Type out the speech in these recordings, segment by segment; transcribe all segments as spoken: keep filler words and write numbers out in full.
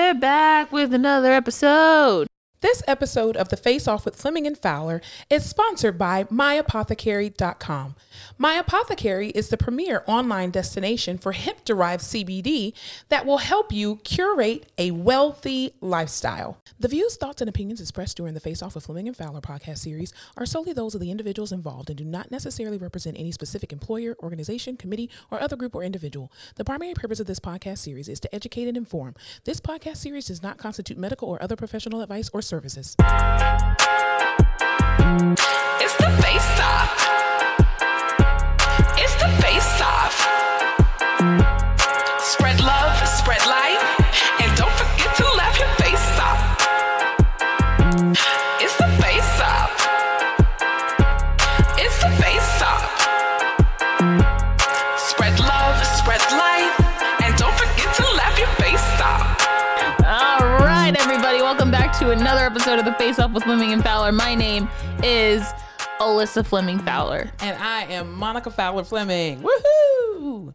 we're back with another episode. This episode of The Face Off with Fleming and Fowler is sponsored by my apothecary dot com. My Apothecary is the premier online destination for hemp-derived C B D that will help you curate a wealthy lifestyle. The views, thoughts, and opinions expressed during the Face Off with Fleming and Fowler podcast series are solely those of the individuals involved and do not necessarily represent any specific employer, organization, committee, or other group or individual. The primary purpose of this podcast series is to educate and inform. This podcast series does not constitute medical or other professional advice or services. It's the Face Off. It's the Face Off. Spread love, spread light, and don't forget to laugh your face off. It's the Face Off. It's the Face Off. Spread love, spread light, and don't forget to laugh your face off. All right, everybody, welcome back to another episode of The Face Off with Fleming and Fowler. My name is Alyssa Fleming Fowler. And I am Monica Fowler Fleming. Woohoo!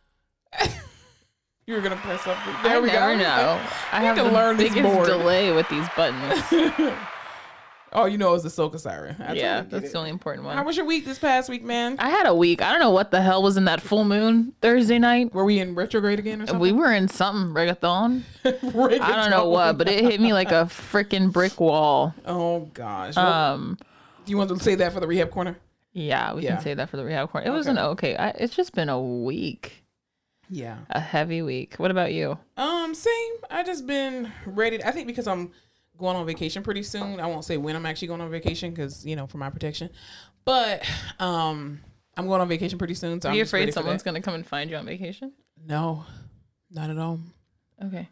You were gonna press something. There I we never go. know. I need have to the learn this biggest board. delay with these buttons. Oh, you know it was the Soca siren. I Yeah, totally get that's it. the only important one. How was your week this past week, man? I had a week. I don't know what the hell was in that full moon Thursday night. Were we in retrograde again or something? We were in something reggaeton. Reggaeton. I don't know what, but it hit me like a freaking brick wall. Oh gosh. Well, Um, do you want to say that for the rehab corner? yeah, we Yeah. can say that for the rehab corner. It was an okay. I, it's just been a week, Yeah. a heavy week. What about you? Um, same. I just been ready. I think because I'm going on vacation pretty soon. I won't say when I'm actually going on vacation because, you know, for my protection. But um, I'm going on vacation pretty soon. So Are I'm you just ready afraid for someone's that. gonna come and find you on vacation? No, not at all. Okay.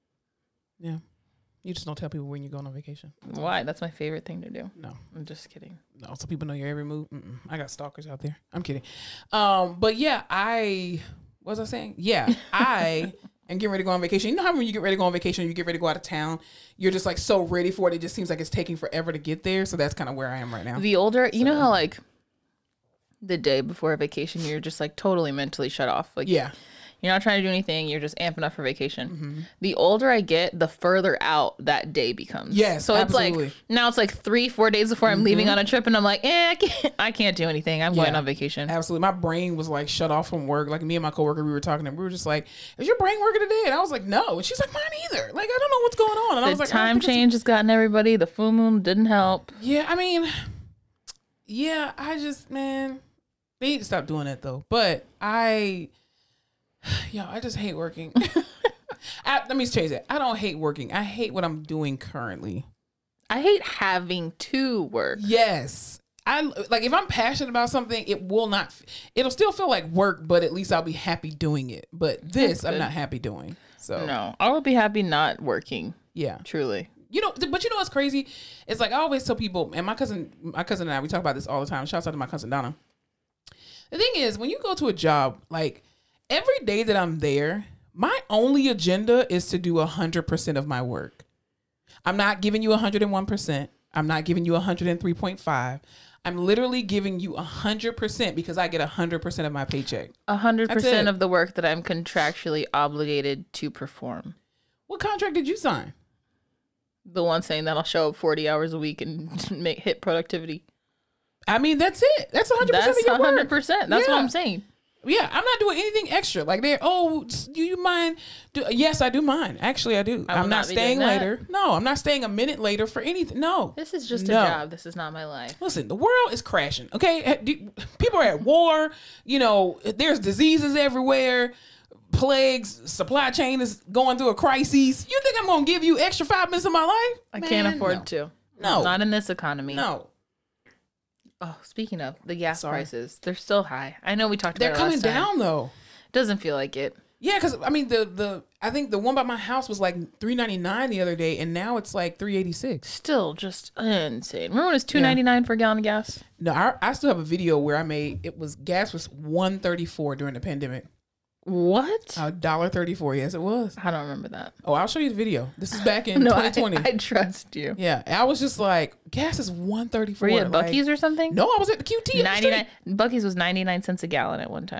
Yeah. You just don't tell people when you're going on vacation. Why? That's my favorite thing to do. No. I'm just kidding. No, so people know your every move. Mm-mm. I got stalkers out there. I'm kidding. Um, but yeah, I what was I saying? Yeah, I am getting ready to go on vacation. You know how when you get ready to go on vacation, you get ready to go out of town, you're just like so ready for it. It just seems like it's taking forever to get there. So that's kind of where I am right now. The older, you know how like the day before a vacation, you're just like totally mentally shut off. Like Yeah. you're not trying to do anything. You're just amping up for vacation. The older I get, the further out that day becomes. Yes, So it's absolutely. like now it's like three, four days before I'm leaving on a trip, and I'm like, eh, I can't, I can't do anything. I'm going Yeah. on vacation. Absolutely. My brain was like shut off from work. Like me and my coworker, we were talking and we were just like, is your brain working today? And I was like, no. And she's like, mine either. Like, I don't know what's going on. And I The was like, I don't time think it's- change has gotten everybody. The full moon didn't help. Yeah, I mean, yeah, I just, man, they need to stop doing that though. But I, yo, I just hate working. I, let me change that. I don't hate working. I hate what I'm doing currently. I hate having to work. Yes. I like if I'm passionate about something, it will not, it'll still feel like work, but at least I'll be happy doing it. But this, I'm good. not happy doing. So, No, I would be happy not working. yeah. Truly. You know, but you know what's crazy? It's like I always tell people, and my cousin, my cousin and I, we talk about this all the time. Shouts out to my cousin Donna. The thing is, when you go to a job, like every day that I'm there, my only agenda is to do one hundred percent of my work. I'm not giving you one hundred one percent. I'm not giving you one hundred three point five. I'm literally giving you one hundred percent because I get one hundred percent of my paycheck. A hundred That's percent it. of the work that I'm contractually obligated to perform. What contract did you sign? The one saying that I'll show up forty hours a week and make hit productivity. I mean, that's it. That's one hundred percent That's of your a hundred work. percent. That's Yeah. what I'm saying. Yeah, I'm not doing anything extra. Like they're, oh, do you mind? Do, yes, I do mind. Actually, I do. I will I'm not not be staying doing that. later. No, I'm not staying a minute later for anything. No. This is just No. a job. This is not my life. Listen, the world is crashing. Okay, Do- people are at war. You know, there's diseases everywhere. Plagues, supply chain is going through a crisis. You think I'm gonna give you extra five minutes of my life? I Man, can't afford no. to. No. Not in this economy. No, Oh, speaking of the gas Sorry. prices, they're still high. I know we talked they're about it coming last time. down though. Doesn't feel like it. Yeah, because I mean the the I think the one by my house was like three ninety-nine the other day, and now it's like three eighty-six. Still just insane. Remember when it was two ninety-nine for a gallon of gas? No, I, I still have a video where I made it was gas was one thirty-four during the pandemic. What? A dollar thirty-four. Yes, it was. I don't remember that. Oh, I'll show you the video. This is back in No, I, twenty twenty. I trust you. Yeah, I was just like, gas is one thirty-four. Were you at like- Buc-ee's or something? No, I was at the Q T. ninety-nine. Buc-ee's was ninety-nine cents a gallon at one time.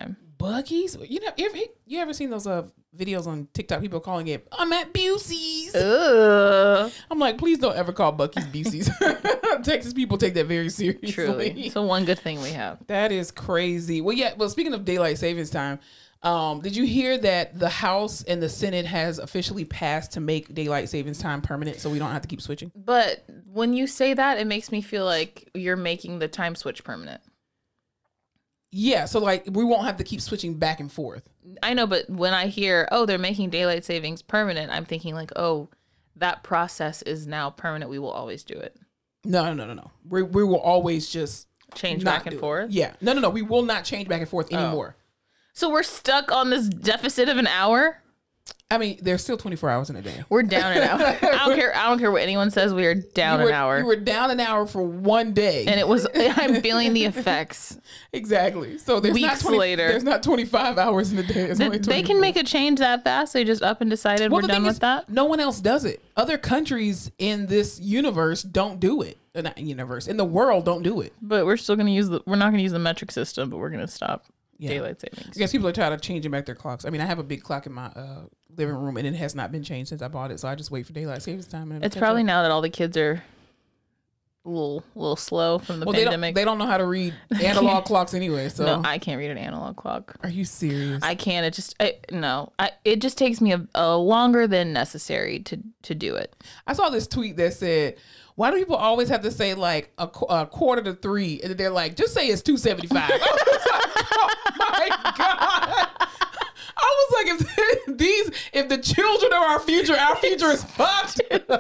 Buc-ee's? You know, you ever, you ever seen those uh, videos on TikTok? People calling it, I'm at Busey's. Ugh. I'm like, please don't ever call Buc-ee's Busey's. Texas people take that very seriously. Truly. So one good thing we have. That is crazy. Well, yeah. Well, speaking of daylight savings time, um, did you hear that the House and the Senate has officially passed to make daylight savings time permanent, so we don't have to keep switching? But when you say that, it makes me feel like you're making the time switch permanent. Yeah. So like, we won't have to keep switching back and forth. I know, but when I hear, oh, they're making daylight savings permanent, I'm thinking like, oh, that process is now permanent. We will always do it. No, no, no, no, no. We we will always just Change not back and do it. forth? Yeah. No, no, no. We will not change back and forth anymore. So we're stuck on this deficit of an hour? I mean, there's still twenty-four hours in a day. We're down an hour. I don't care. I don't care what anyone says. We are down you were, an hour. You were down an hour for one day, and it was. I'm feeling the effects. Exactly. So there's Weeks not twenty, later. There's not twenty-five hours in a day. There's only They can make a change that fast. They just up and decided well, we're the done thing with is, that. No one else does it. Other countries in this universe don't do it. Uh, Not universe in the world don't do it. But we're still going to use the. We're not going to use the metric system, but we're going to stop Yeah. daylight savings. I guess people are trying to change back their clocks. I mean, I have a big clock in my uh, living room, and it has not been changed since I bought it. So I just wait for daylight savings time. And It's probably now that all the kids are a little, little slow from the well, they don't, pandemic. they don't know how to read analog clocks anyway. So No, I can't read an analog clock. are you serious? I can't. It just I, no. I, it just takes me a, a longer than necessary to to do it. I saw this tweet that said, why do people always have to say like a, qu- a quarter to three? And they're like, just say it's two seventy-five. Oh my God. I was like, if these, if the children are our future, our future is fucked.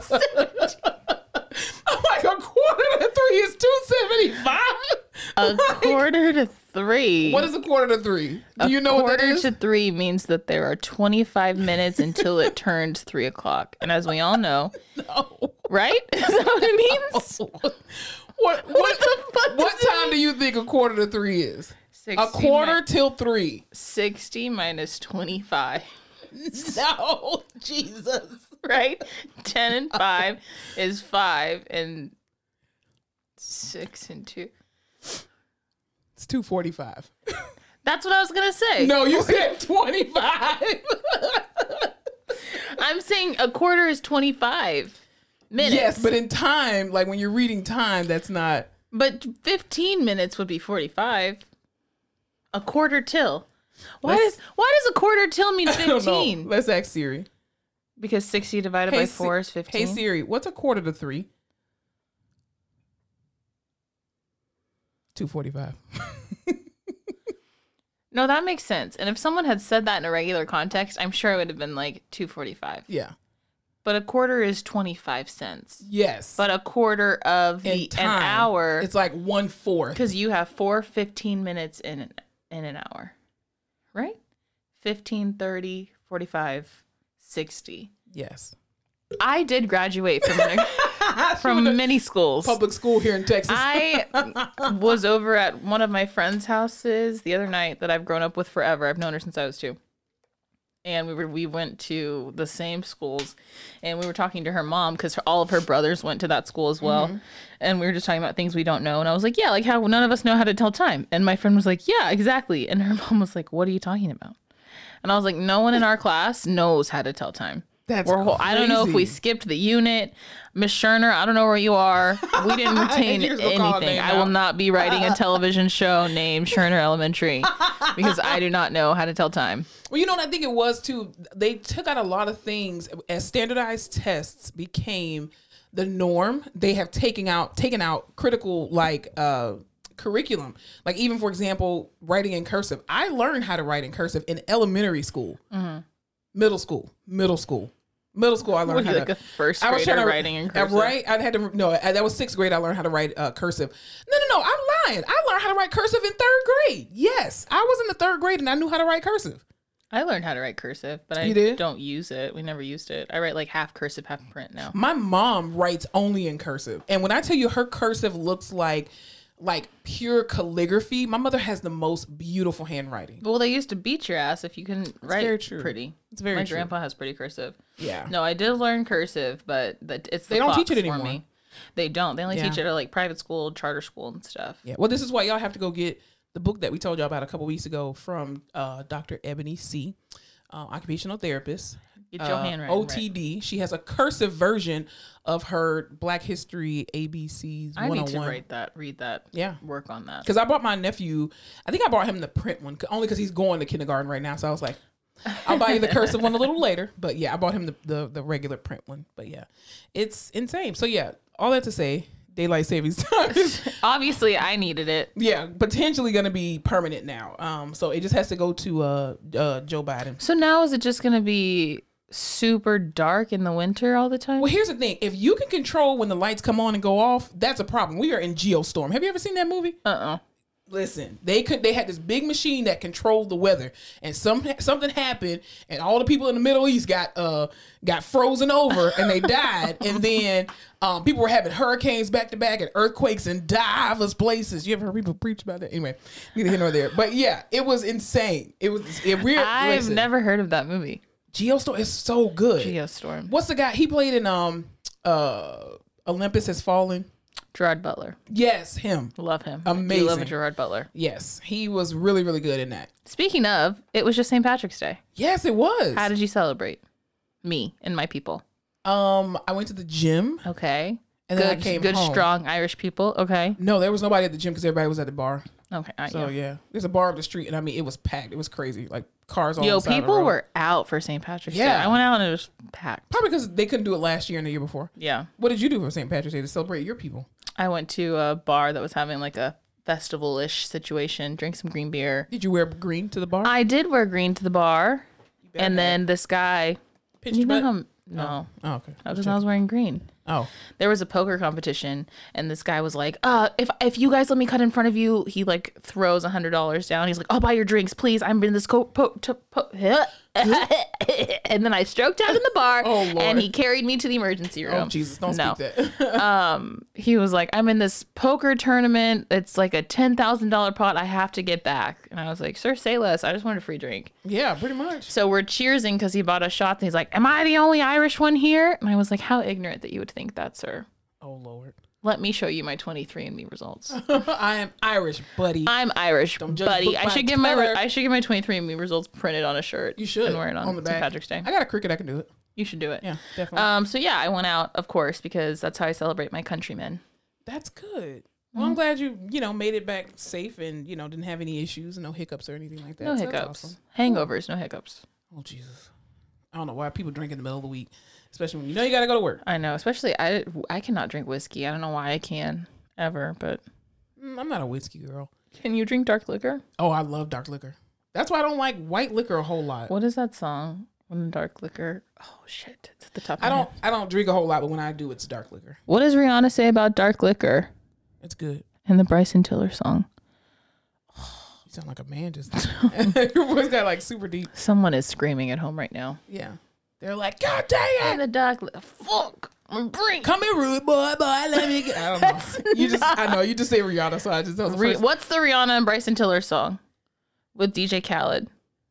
I'm like, a quarter to three is two seventy-five? A Like, quarter to three. what is a quarter to three? Do A you know what that quarter is? to three means that there are twenty-five minutes until it turns three o'clock. And as we all know, No. right? Is that what it means? What, what, the fuck what does it time do you think a quarter to three is? sixty A quarter mi- till three. sixty minus twenty-five, No, Jesus. right? ten and five is five, and six and two. It's two forty-five. That's what I was going to say. No, you said twenty-five. I'm saying a quarter is twenty-five minutes. Yes, but in time, like when you're reading time, that's not. But fifteen minutes would be forty-five. A quarter till. Why Let's- does why does a quarter till mean I don't know. fifteen? Let's ask Siri. Because sixty divided by Hey, four Si- is fifteen. Hey Siri, what's a quarter to three? two forty-five. No, that makes sense. And if someone had said that in a regular context, I'm sure it would have been like two forty-five. Yeah. But a quarter is twenty-five cents. Yes. But a quarter of In the time, an hour, it's like one fourth. because you have four fifteen minutes in an, in an hour, right? fifteen, thirty, forty-five, sixty. Yes. I did graduate from from many schools. Public school here in Texas. I was over at one of my friends' houses the other night that I've grown up with forever. I've known her since I was two. And we were we went to the same schools, and we were talking to her mom because all of her brothers went to that school as well. Mm-hmm. And we were just talking about things we don't know. And I was like, yeah, like how none of us know how to tell time. And my friend was like, yeah, exactly. And her mom was like, what are you talking about? And I was like, no one in our class knows how to tell time. That's We're whole, I don't know if we crazy. skipped the unit. Miss Scherner, I don't know where you are. We didn't retain You're just gonna call her anything. name I will out. not be writing a television show named Scherner Elementary because I do not know how to tell time. Well, you know what I think it was too? They took out a lot of things as standardized tests became the norm. They have taken out taken out critical like uh, curriculum. Like even for example, writing in cursive. I learned how to write in cursive in elementary school, Mm-hmm. middle school, middle school. Middle school, I learned What, how like to. a first I was grader trying to writing in uh, cursive? Right, I had to. No, uh, that was sixth grade. I learned how to write uh, cursive. No, no, no. I'm lying. I learned how to write cursive in third grade. Yes, I was in the third grade and I knew how to write cursive. I learned how to write cursive, but I You did? don't use it. We never used it. I write like half cursive, half print now. My mom writes only in cursive, and when I tell you her cursive looks like like pure calligraphy, my mother has the most beautiful handwriting. Well, they used to beat your ass if you couldn't write very true. pretty. It's very My true. grandpa has pretty cursive. Yeah. No, I did learn cursive, but that it's the They don't teach clocks it for anymore. me. They don't. They only Yeah. teach it at like private school, charter school, and stuff. Yeah. Well, this is why y'all have to go get the book that we told y'all about a couple weeks ago from uh, Doctor Ebony C., uh, occupational therapist. Get your uh, handwriting O T D. Right. She has a cursive version of her Black History A B Cs I one oh one. need to write that, read that, yeah, work on that. Because I bought my nephew, I think I bought him the print one, only because he's going to kindergarten right now. So I was like, I'll buy you the cursive one a little later. But yeah, I bought him the, the, the regular print one. But yeah, it's insane. So yeah, all that to say, daylight savings time is obviously I needed it. Yeah, potentially going to be permanent now. Um, so it just has to go to uh, uh Joe Biden. So now is it just going to be super dark in the winter all the time? Well, here's the thing: if you can control when the lights come on and go off, that's a problem. We are in Geostorm. Have you ever seen that movie? Uh uh Listen, they could. They had this big machine that controlled the weather, and some something happened, and all the people in the Middle East got uh got frozen over, and they died. And then um, people were having hurricanes back to back and earthquakes in diverse places. You ever heard people preach about that? Anyway, neither here nor there. But yeah, it was insane. It was. It really. I've listen, never heard of that movie. Geostorm is so good. Geostorm. What's the guy? He played in um uh Olympus Has Fallen. Gerard Butler. Yes, him. Love him. Amazing. You love Gerard Butler. Yes, he was really, really good in that. Speaking of, it was just Saint Patrick's Day. Yes, it was. How did you celebrate? Me and my people. Um, I went to the gym. Okay. And good, then I came good, home. strong Irish people. Okay. No, there was nobody at the gym because everybody was at the bar. Okay. Uh, So yeah. yeah, there's a bar up the street, and I mean, it was packed. It was crazy, like cars all. Yo, on the side of the people road. were out for Saint Patrick's Yeah. Day. I went out and it was packed. Probably because they couldn't do it last year and the year before. Yeah. What did you do for Saint Patrick's Day to celebrate your people? I went to a bar that was having like a festival-ish situation, drank some green beer. Did you wear green to the bar? I did wear green to the bar. And then this guy, Pinched you your know butt? how, no, Oh, okay. I was, I was wearing green. Oh, There was a poker competition, and this guy was like, "Uh, if if you guys let me cut in front of you," he like throws a hundred dollars down. He's like, "I'll buy your drinks, please. I'm in this co- po- to- po- and then I stroked out in the bar, Oh, Lord. and he carried me to the emergency room. oh, Jesus! Don't No. speak that. He was like, "I'm in this poker tournament. It's like a ten thousand dollar pot. I have to get back." And I was like, "Sir, say less. I just wanted a free drink." Yeah, pretty much. So we're cheersing because he bought a shot, and he's like, "Am I the only Irish one here?" And I was like, "How ignorant that you would think that, sir. Oh Lord. Let me show you my twenty-three and me results." I am Irish, buddy. I'm Irish, Don't judge a buddy. book I by should its get my cover. I should get my twenty-three and me results printed on a shirt. You should and wear it on, on the Saint back. Patrick's Day. I got a cricket. I can do it. You should do it. Yeah, definitely. Um. So yeah, I went out, of course, because that's how I celebrate my countrymen. That's good. Well, I'm glad you, you know, made it back safe and, you know, didn't have any issues, no hiccups or anything like that. No So that's hiccups, awesome. hangovers, no hiccups. Oh, Jesus. I don't know why people drink in the middle of the week, especially when you know you got to go to work. I know, especially I. I cannot drink whiskey. I don't know why I can ever, but Mm, I'm not a whiskey girl. can you drink dark liquor? Oh, I love dark liquor. That's why I don't like white liquor a whole lot. What is that song? When dark liquor. Oh shit! It's at the top. Of I my don't head. I don't drink a whole lot, but when I do, it's dark liquor. What does Rihanna say about dark liquor It's good. in the Bryson Tiller song? You sound like a man just Your voice got like super deep. Someone is screaming at home right now. Yeah. They're like, God dang In it. the dark liquor. Fuck. I'm drink. Come here, rude boy, boy. Let me get. I don't know. You just, I know you just say Rihanna, so I just that was the Re- first. What's the Rihanna and Bryson Tiller song with D J Khaled?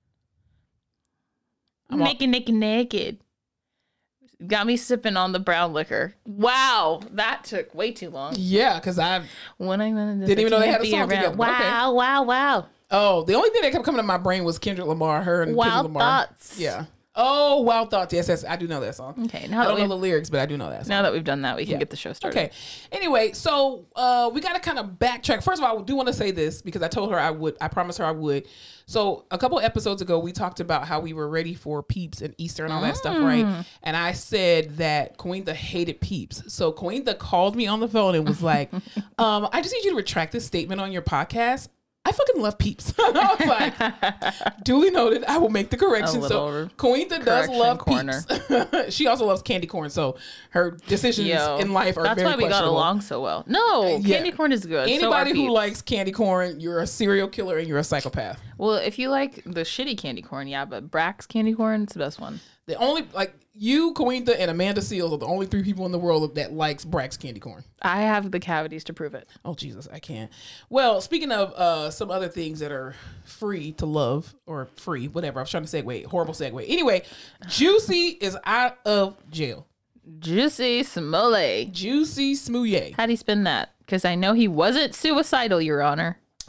I'm all- Naked, naked, naked. Got me sipping on the brown liquor. Wow, that took way too long. Yeah, because I. When I'm gonna Didn't even know they had a be song together, but okay. Wow, wow, wow. Oh, the only thing that kept coming to my brain was Kendrick Lamar. Her and Kendrick Wild Lamar. Thoughts. Yeah. Oh, Wild Thoughts. Yes, yes, I do know that song. Okay, I now that don't know we the lyrics, but I do know that song. now that we've done that, we can Yeah. get the show started. Okay. Anyway, so uh, we got to kind of backtrack. First of all, I do want to say this because I told her I would. I promised her I would. So a couple episodes ago, we talked about how we were ready for Peeps and Easter and all that stuff, right? And I said that Cointa hated Peeps. So Cointa called me on the phone and was like, um, I just need you to retract this statement on your podcast. I fucking love Peeps. And I was like, duly noted. I will make the correction. A So little Cointa does correction love corner. Peeps. She also loves candy corn. So her decisions Yo, in life are that's very why we got questionable. along so well. No, Yeah. candy corn is good. So are Anybody who Peeps. likes candy corn, you're a serial killer and you're a psychopath. Well, if you like the shitty candy corn, yeah, but Brax candy corn, it's the best one. The only, like, you, Cointa, and Amanda Seals are the only three people in the world that likes Brax candy corn. I have the cavities to prove it. Oh, Jesus, I can't. Well, speaking of uh, some other things that are free to love, or free, whatever. I was trying to segue. Horrible segue. Anyway, Juicy is out of jail. Juicy Smollett. Juicy Smouye. How do you spin that? Because I know he wasn't suicidal, Your Honor.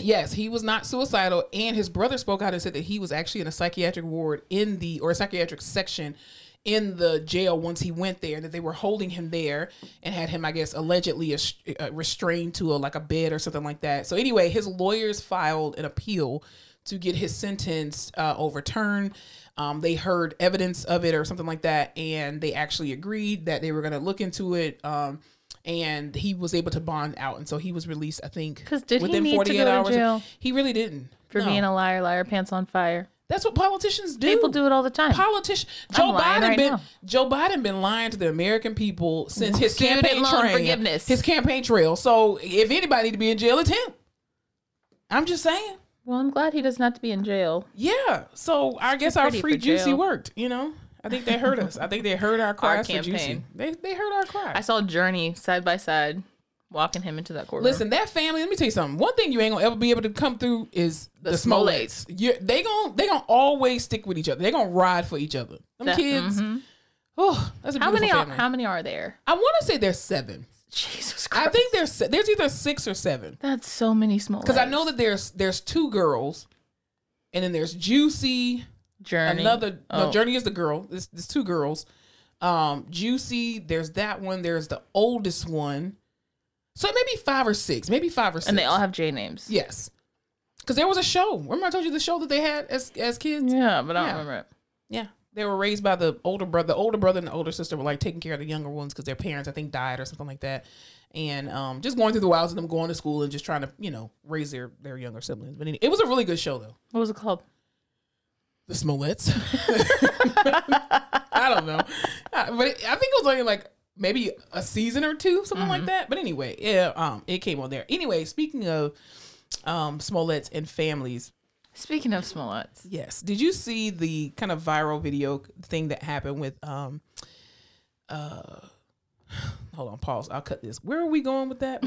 Yes, he was not suicidal, and his brother spoke out and said that he was actually in a psychiatric ward in the or a psychiatric section in the jail once he went there, and that they were holding him there and had him, I guess, allegedly uh, restrained to a, like a bed or something like that. So anyway, his lawyers filed an appeal to get his sentence uh, overturned. Um, they heard evidence of it or something like that, and they actually agreed that they were going to look into it. Um, and he was able to bond out, and so he was released, I think, Because did he within need to forty-eight go to hours. jail He really didn't. for No. being a liar, liar, pants on fire? That's what politicians do. People do it all the time. Politician Joe I'm lying Biden right been now. Joe Biden been lying to the American people since his Student campaign loan trail. forgiveness. His campaign trail. So if anybody need to be in jail, it's him. I'm just saying. Well, I'm glad he doesn't have to be in jail. Yeah. So I guess our pretty free for juicy jail. worked. You know, I think they heard us. I think they heard our cries for juicy. campaign. They they heard our cries. I saw Journey side by side walking him into that courtroom. Listen, that family. Let me tell you something. One thing you ain't gonna ever be able to come through is the, The Smollets. You, they gon' they gonna always stick with each other. They gonna ride for each other. Them That- kids. Oh, that's a how beautiful many? Are, family. how many are there? I want to say there's seven. Jesus Christ! I think there's se- there's either six or seven. that's so many small. Because I know that there's there's two girls, and then there's Juicy. Journey. Another Oh. no, Journey is the girl. There's, there's two girls. Um, Juicy. There's that one. There's the oldest one. So maybe five or six. Maybe five or six. and they all have J names. Yes. Because there was a show. Remember I told you the show that they had as as kids? Yeah, but I don't Yeah. remember it. Yeah. They were raised by the older brother. The older brother and the older sister were like taking care of the younger ones because their parents, I think, died or something like that. And um, just going through the wilds of them going to school and just trying to, you know, raise their, their younger siblings. But anyway, it was a really good show, though. What was it called? The Smollets. I don't know. Uh, But it, I think it was only like maybe a season or two, something like that. But anyway, yeah, um, it came on there. Anyway, speaking of um, Smollets and families, Speaking of Smollets, yes. Did you see the kind of viral video thing that happened with um uh hold on, pause. I'll cut this. Where are we going with that?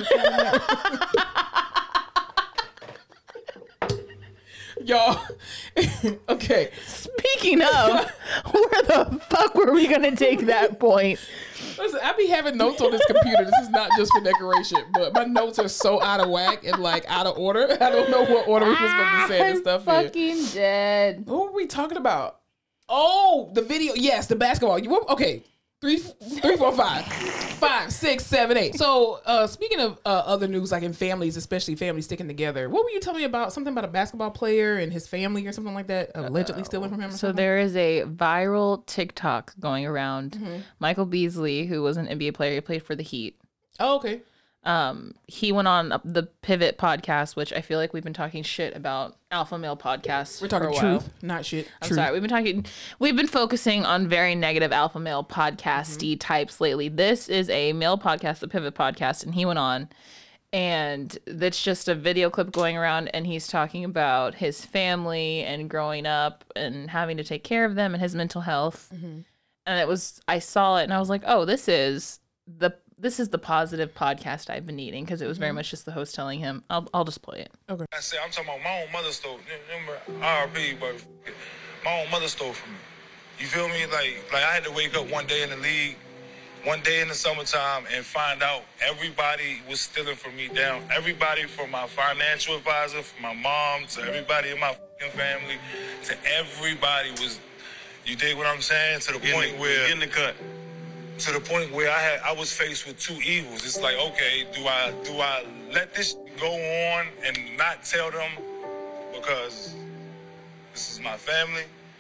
Y'all. Okay. speaking of, where the fuck were we gonna take that point? Listen, I be having notes on this computer. This is not just for decoration, but my notes are so out of whack and like out of order. I don't know what order we're supposed to say this stuff in. Fucking dead. What were we talking about? Oh, the video. Yes, the basketball. You okay? Three, three, four, five, five, six, seven, eight. So, uh, speaking of uh, other news, like in families, especially families sticking together, what were you telling me about? Something about a basketball player and his family or something like that, allegedly stealing from him. Or So something? there is a viral TikTok going around. Mm-hmm. Michael Beasley, who was an N B A player, he played for the Heat. Oh, okay. Um, he went on the Pivot podcast, which I feel like we've been talking shit about alpha male podcasts. We're talking for a while. truth, not shit. I'm Truth. sorry. We've been talking. We've been focusing on very negative alpha male podcasty Mm-hmm. types lately. This is a male podcast, the Pivot podcast, and he went on, and that's just a video clip going around, and he's talking about his family and growing up and having to take care of them and his mental health. Mm-hmm. And it was, I saw it, and I was like, oh, this is the this is the positive podcast I've been needing, because it was very Mm-hmm. much just the host telling him. I'll I'll just play it. I said, I'm talking about my own mother stole. Remember, R R P, but my own mother stole from me. You feel me? Like, like I had to wake up one day in the league, one day in the summertime, and find out everybody was stealing from me down. Everybody from my financial advisor, from my mom, to everybody in my fucking family, to everybody was. You dig what I'm saying? To the point where Getting the cut. to the point where I had I was faced with two evils. It's like, okay, do I do I let this go on and not tell them because this is my family,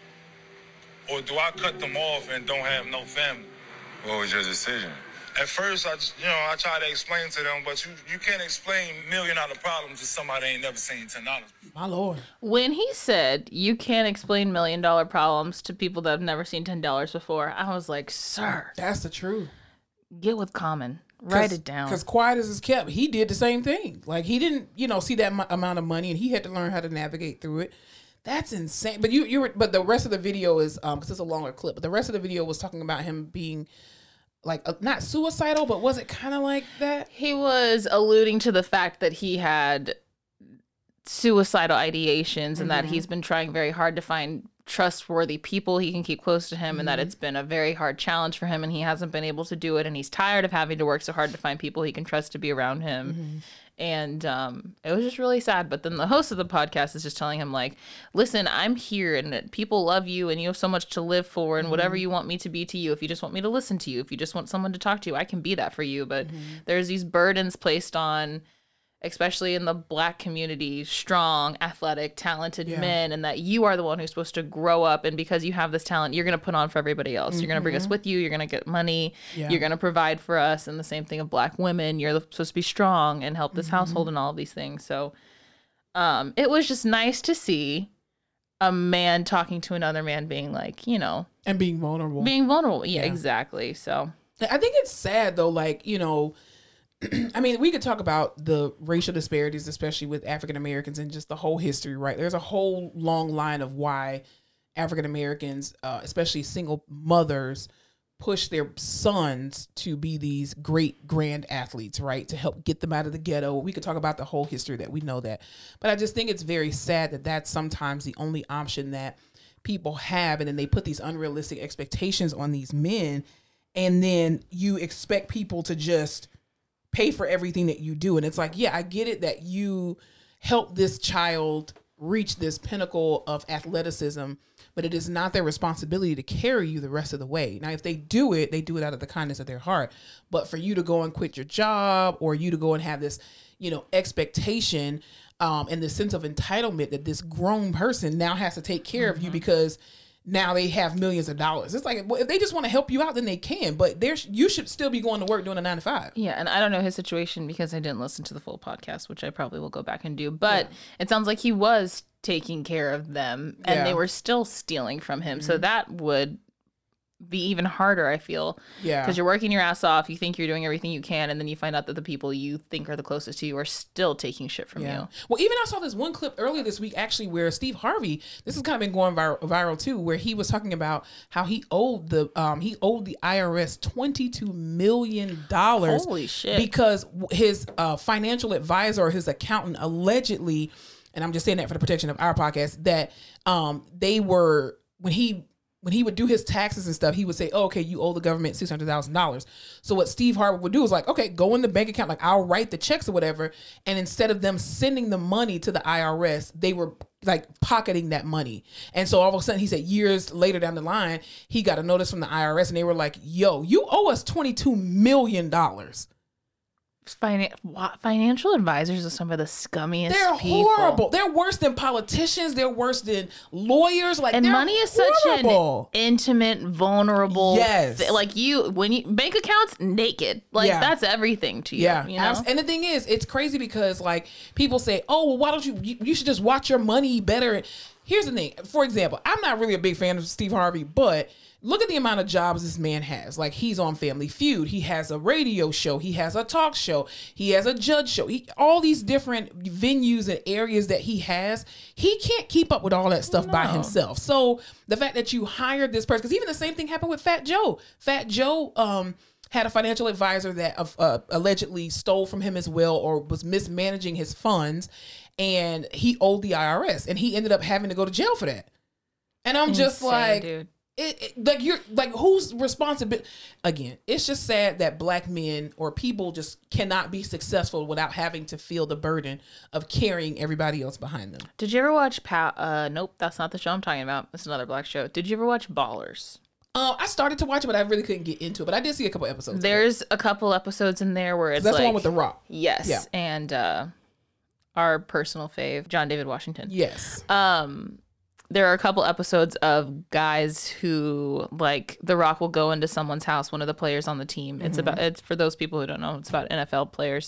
or do I cut them off and don't have no family? What was your decision? At first, I just, you know I try to explain to them, but you you can't explain million dollar problems to somebody that ain't never seen ten dollars. My lord. When he said you can't explain million dollar problems to people that have never seen ten dollars before, I was like, sir, That's the truth. get with common. Write it down. Because quiet as is kept, he did the same thing. Like he didn't, you know, see that m- amount of money, and he had to learn how to navigate through it. That's insane. But you, you were, but the rest of the video is, um, because it's a longer clip. But the rest of the video was talking about him being, like, uh, not suicidal, but was it kind of like that? He was alluding to the fact that he had suicidal ideations and that he's been trying very hard to find trustworthy people he can keep close to him, Mm-hmm. and that it's been a very hard challenge for him and he hasn't been able to do it, and he's tired of having to work so hard to find people he can trust to be around him. Mm-hmm. And um, it was just really sad. But then the host of the podcast is just telling him, like, listen, I'm here and people love you and you have so much to live for, and whatever you want me to be to you, if you just want me to listen to you, if you just want someone to talk to you, I can be that for you. But there's these burdens placed on, especially in the Black community, strong, athletic, talented Yeah. men, and that you are the one who's supposed to grow up, and because you have this talent, you're going to put on for everybody else. You're going to bring us with you. You're going to get money. Yeah. You're going to provide for us. And the same thing of Black women. You're supposed to be strong and help this household and all of these things. So um, it was just nice to see a man talking to another man being like, you know, And being vulnerable. being vulnerable. Yeah, Yeah. exactly. So I think it's sad though, like, you know, I mean, we could talk about the racial disparities, especially with African Americans and just the whole history, right? There's a whole long line of why African Americans, uh, especially single mothers, push their sons to be these great grand athletes, right? To help get them out of the ghetto. We could talk about the whole history that we know that. But I just think it's very sad that that's sometimes the only option that people have. And then they put these unrealistic expectations on these men. And then you expect people to just pay for everything that you do. And it's like, yeah, I get it that you help this child reach this pinnacle of athleticism, but it is not their responsibility to carry you the rest of the way. Now, if they do it, they do it out of the kindness of their heart. But for you to go and quit your job, or you to go and have this, you know, expectation um, and this sense of entitlement that this grown person now has to take care Mm-hmm. of you because now they have millions of dollars. It's like, well, if they just want to help you out, then they can. But there's, you should still be going to work doing a nine to five. yeah, and I don't know his situation because I didn't listen to the full podcast, which I probably will go back and do. But it sounds like he was taking care of them, and Yeah. they were still stealing from him. So that would be even harder, I feel. Yeah. Because you're working your ass off, you think you're doing everything you can, and then you find out that the people you think are the closest to you are still taking shit from Yeah. you. Well, even I saw this one clip earlier this week, actually, where Steve Harvey, this has kind of been going viral, viral too, where he was talking about how he owed the um he owed the I R S twenty-two million dollars. Holy shit. Because his uh, financial advisor or his accountant allegedly, and I'm just saying that for the protection of our podcast, that um they were, when he when he would do his taxes and stuff, he would say, oh, okay, you owe the government six hundred thousand dollars. So what Steve Harvey would do is like, okay, go in the bank account, like I'll write the checks or whatever. And instead of them sending the money to the I R S, they were like pocketing that money. And so all of a sudden, he said years later down the line, he got a notice from the I R S and they were like, yo, you owe us twenty-two million dollars. Finan- wa- financial advisors are some of the scummiest They're people. horrible. They're worse than politicians. They're worse than lawyers. Like, And they're money is such horrible. an intimate, vulnerable. Yes. thi- like you, when you bank accounts naked, like Yeah. that's everything to you. Yeah, You know? abs- and the thing is, it's crazy because like people say, "Oh, well, why don't you, you? You should just watch your money better." Here's the thing. For example, I'm not really a big fan of Steve Harvey, but look at the amount of jobs this man has. Like, he's on Family Feud. He has a radio show. He has a talk show. He has a judge show. He, all these different venues and areas that he has. He can't keep up with all that stuff by No. himself. So the fact that you hired this person, because even the same thing happened with Fat Joe. Fat Joe, um. had a financial advisor that uh, uh, allegedly stole from him as well, or was mismanaging his funds, and he owed the I R S, and he ended up having to go to jail for that. And I'm just Insane, like, dude. it, it, like you're like, who's responsible? Again, it's just sad that black men or people just cannot be successful without having to feel the burden of carrying everybody else behind them. Did you ever watch? Pa- uh, nope, that's not the show I'm talking about. It's another black show. Did you ever watch Ballers? Uh, I started to watch it, but I really couldn't get into it. But I did see a couple episodes. of it. There's a couple episodes in there where it's That's like the one with The Rock. yes, Yeah. and uh, our personal fave, John David Washington. Yes. Um, there are a couple episodes of guys who, like, The Rock will go into someone's house, one of the players on the team. It's about, it's for those people who don't know, it's about N F L players.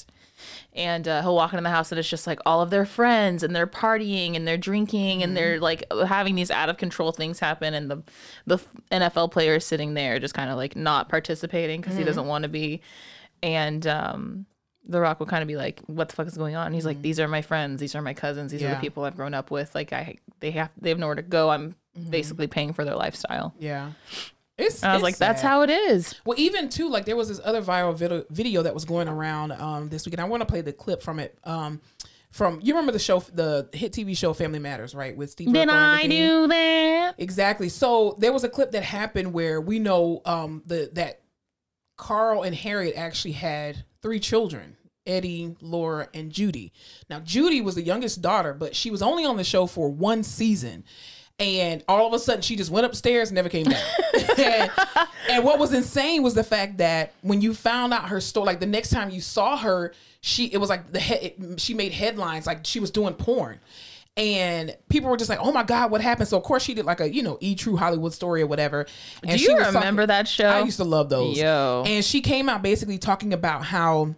And uh, he'll walk into the house and it's just like all of their friends and they're partying and they're drinking and they're like having these out of control things happen. And the, the N F L player is sitting there just kind of like not participating because he doesn't want to be. And, um, The Rock will kind of be like, what the fuck is going on? And he's like, these are my friends. These are my cousins. These are Yeah. the people I've grown up with. Like, I, they have, they have nowhere to go. I'm basically paying for their lifestyle. Yeah. It's, And I was it's like, that's sad. how it is. Well, even too, like there was this other viral video, video that was going around um, this week, and I want to play the clip from it. Um, from, you remember the show, the hit T V show Family Matters, right? With Steve Did Urkel and I everything. do that? Exactly. So there was a clip that happened where we know um, the that Carl and Harriet actually had three children, Eddie, Laura, and Judy. Now, Judy was the youngest daughter, but she was only on the show for one season. And all of a sudden, she just went upstairs and never came down. and, and what was insane was the fact that when you found out her story, like the next time you saw her, she it was like the he- it, she made headlines like she was doing porn. And people were just like, "Oh my God, what happened?" So of course she did like a you know E True Hollywood Story or whatever. And Do she you was remember talking, that show? I used to love those. Yo. And she came out basically talking about how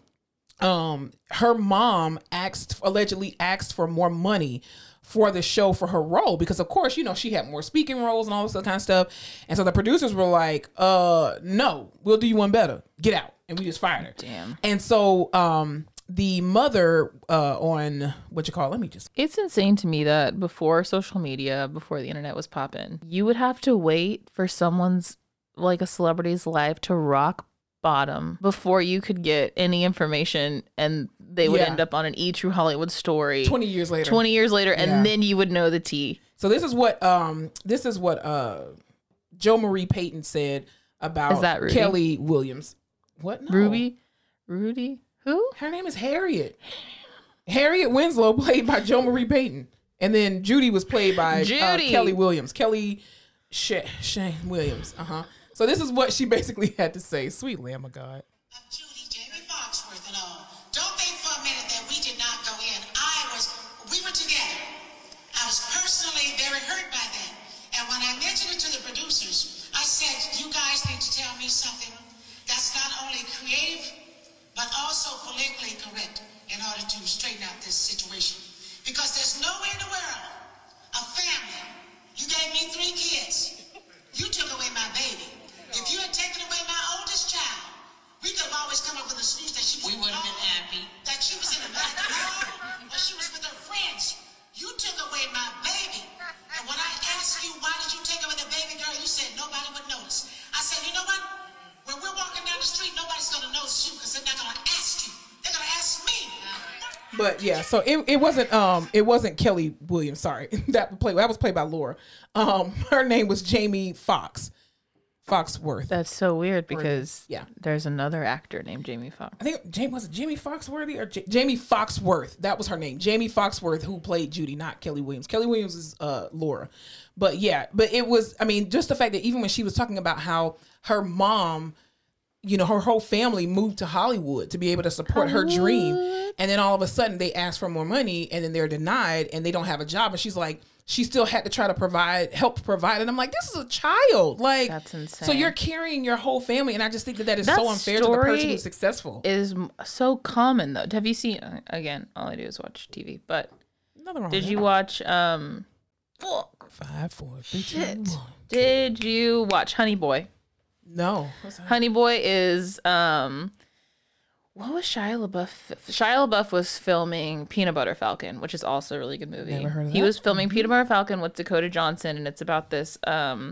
um her mom asked allegedly asked for more money for the show for her role because of course you know she had more speaking roles and all this other kind of stuff. And so the producers were like, "Uh, no, we'll do you one better. Get out." And we just fired her. Damn. And so um. The mother uh, on what you call it, let me just. It's insane to me that before social media, before the internet was popping, you would have to wait for someone's, like a celebrity's life to rock bottom before you could get any information, and they would Yeah. end up on an E! True Hollywood Story twenty years later. twenty years later, and Yeah. then you would know the tea. So this is what um this is what uh Joe Marie Payton said about Is that Rudy? Kelly Williams. What? No. Ruby? Rudy? Who? Her name is Harriet. Harriet Winslow, played by Joe Marie Payton. And then Judy was played by uh, Judy. Kelly Williams. Kelly Sh- Shane Williams. Uh-huh. So this is what she basically had to say. Sweet Lamb of God. Of Judy, Jamie Foxworth and all. Don't think for a minute that we did not go in. I was, we were together. I was personally very hurt by that. And when I mentioned it to the producers, I said, you guys need to tell me something that's not only creative, but also politically correct in order to straighten out this situation. Because there's no way in the world, a family, you gave me three kids. You took away my baby. If you had taken away my oldest child, we could have always come up with an excuse that she was We would have been happy. That she was in the bathroom or she was with her friends. You took away my baby. And when I asked you, why did you take away the baby girl, you said nobody would notice. I said, you know what? When we're walking down the street, nobody's going to notice you because they're not going to ask you. They're going to ask me. But yeah, so it, it wasn't um it wasn't Kelly Williams, sorry. that play that was played by Laura. Um her name was Jamie Foxx. Foxworth. That's so weird because Yeah. there's another actor named Jamie Foxx. I think Jamie was it Jamie Foxworthy or J- Jamie Foxworth. That was her name. Jamie Foxworth, who played Judy, not Kelly Williams. Kelly Williams is uh, Laura. But yeah, but it was, I mean, just the fact that even when she was talking about how her mom, you know, her whole family moved to Hollywood to be able to support her dream. And then all of a sudden they ask for more money and then they're denied and they don't have a job. And she's like, she still had to try to provide, help provide. And I'm like, this is a child. Like, That's insane. So you're carrying your whole family. And I just think that that is That so unfair to the person story who's successful. Is m- so common though. Have you seen? uh, Again, all I do is watch T V. But Nothing wrong did with you that. watch? Um, fuck. Five, four, three, two, Shit. one. Did you watch Honey Boy? No. What's that? Honey Boy is um, what was Shia LaBeouf? Shia LaBeouf was filming Peanut Butter Falcon, which is also a really good movie. Never heard of He that. was filming Peanut Butter Falcon with Dakota Johnson, and it's about this um,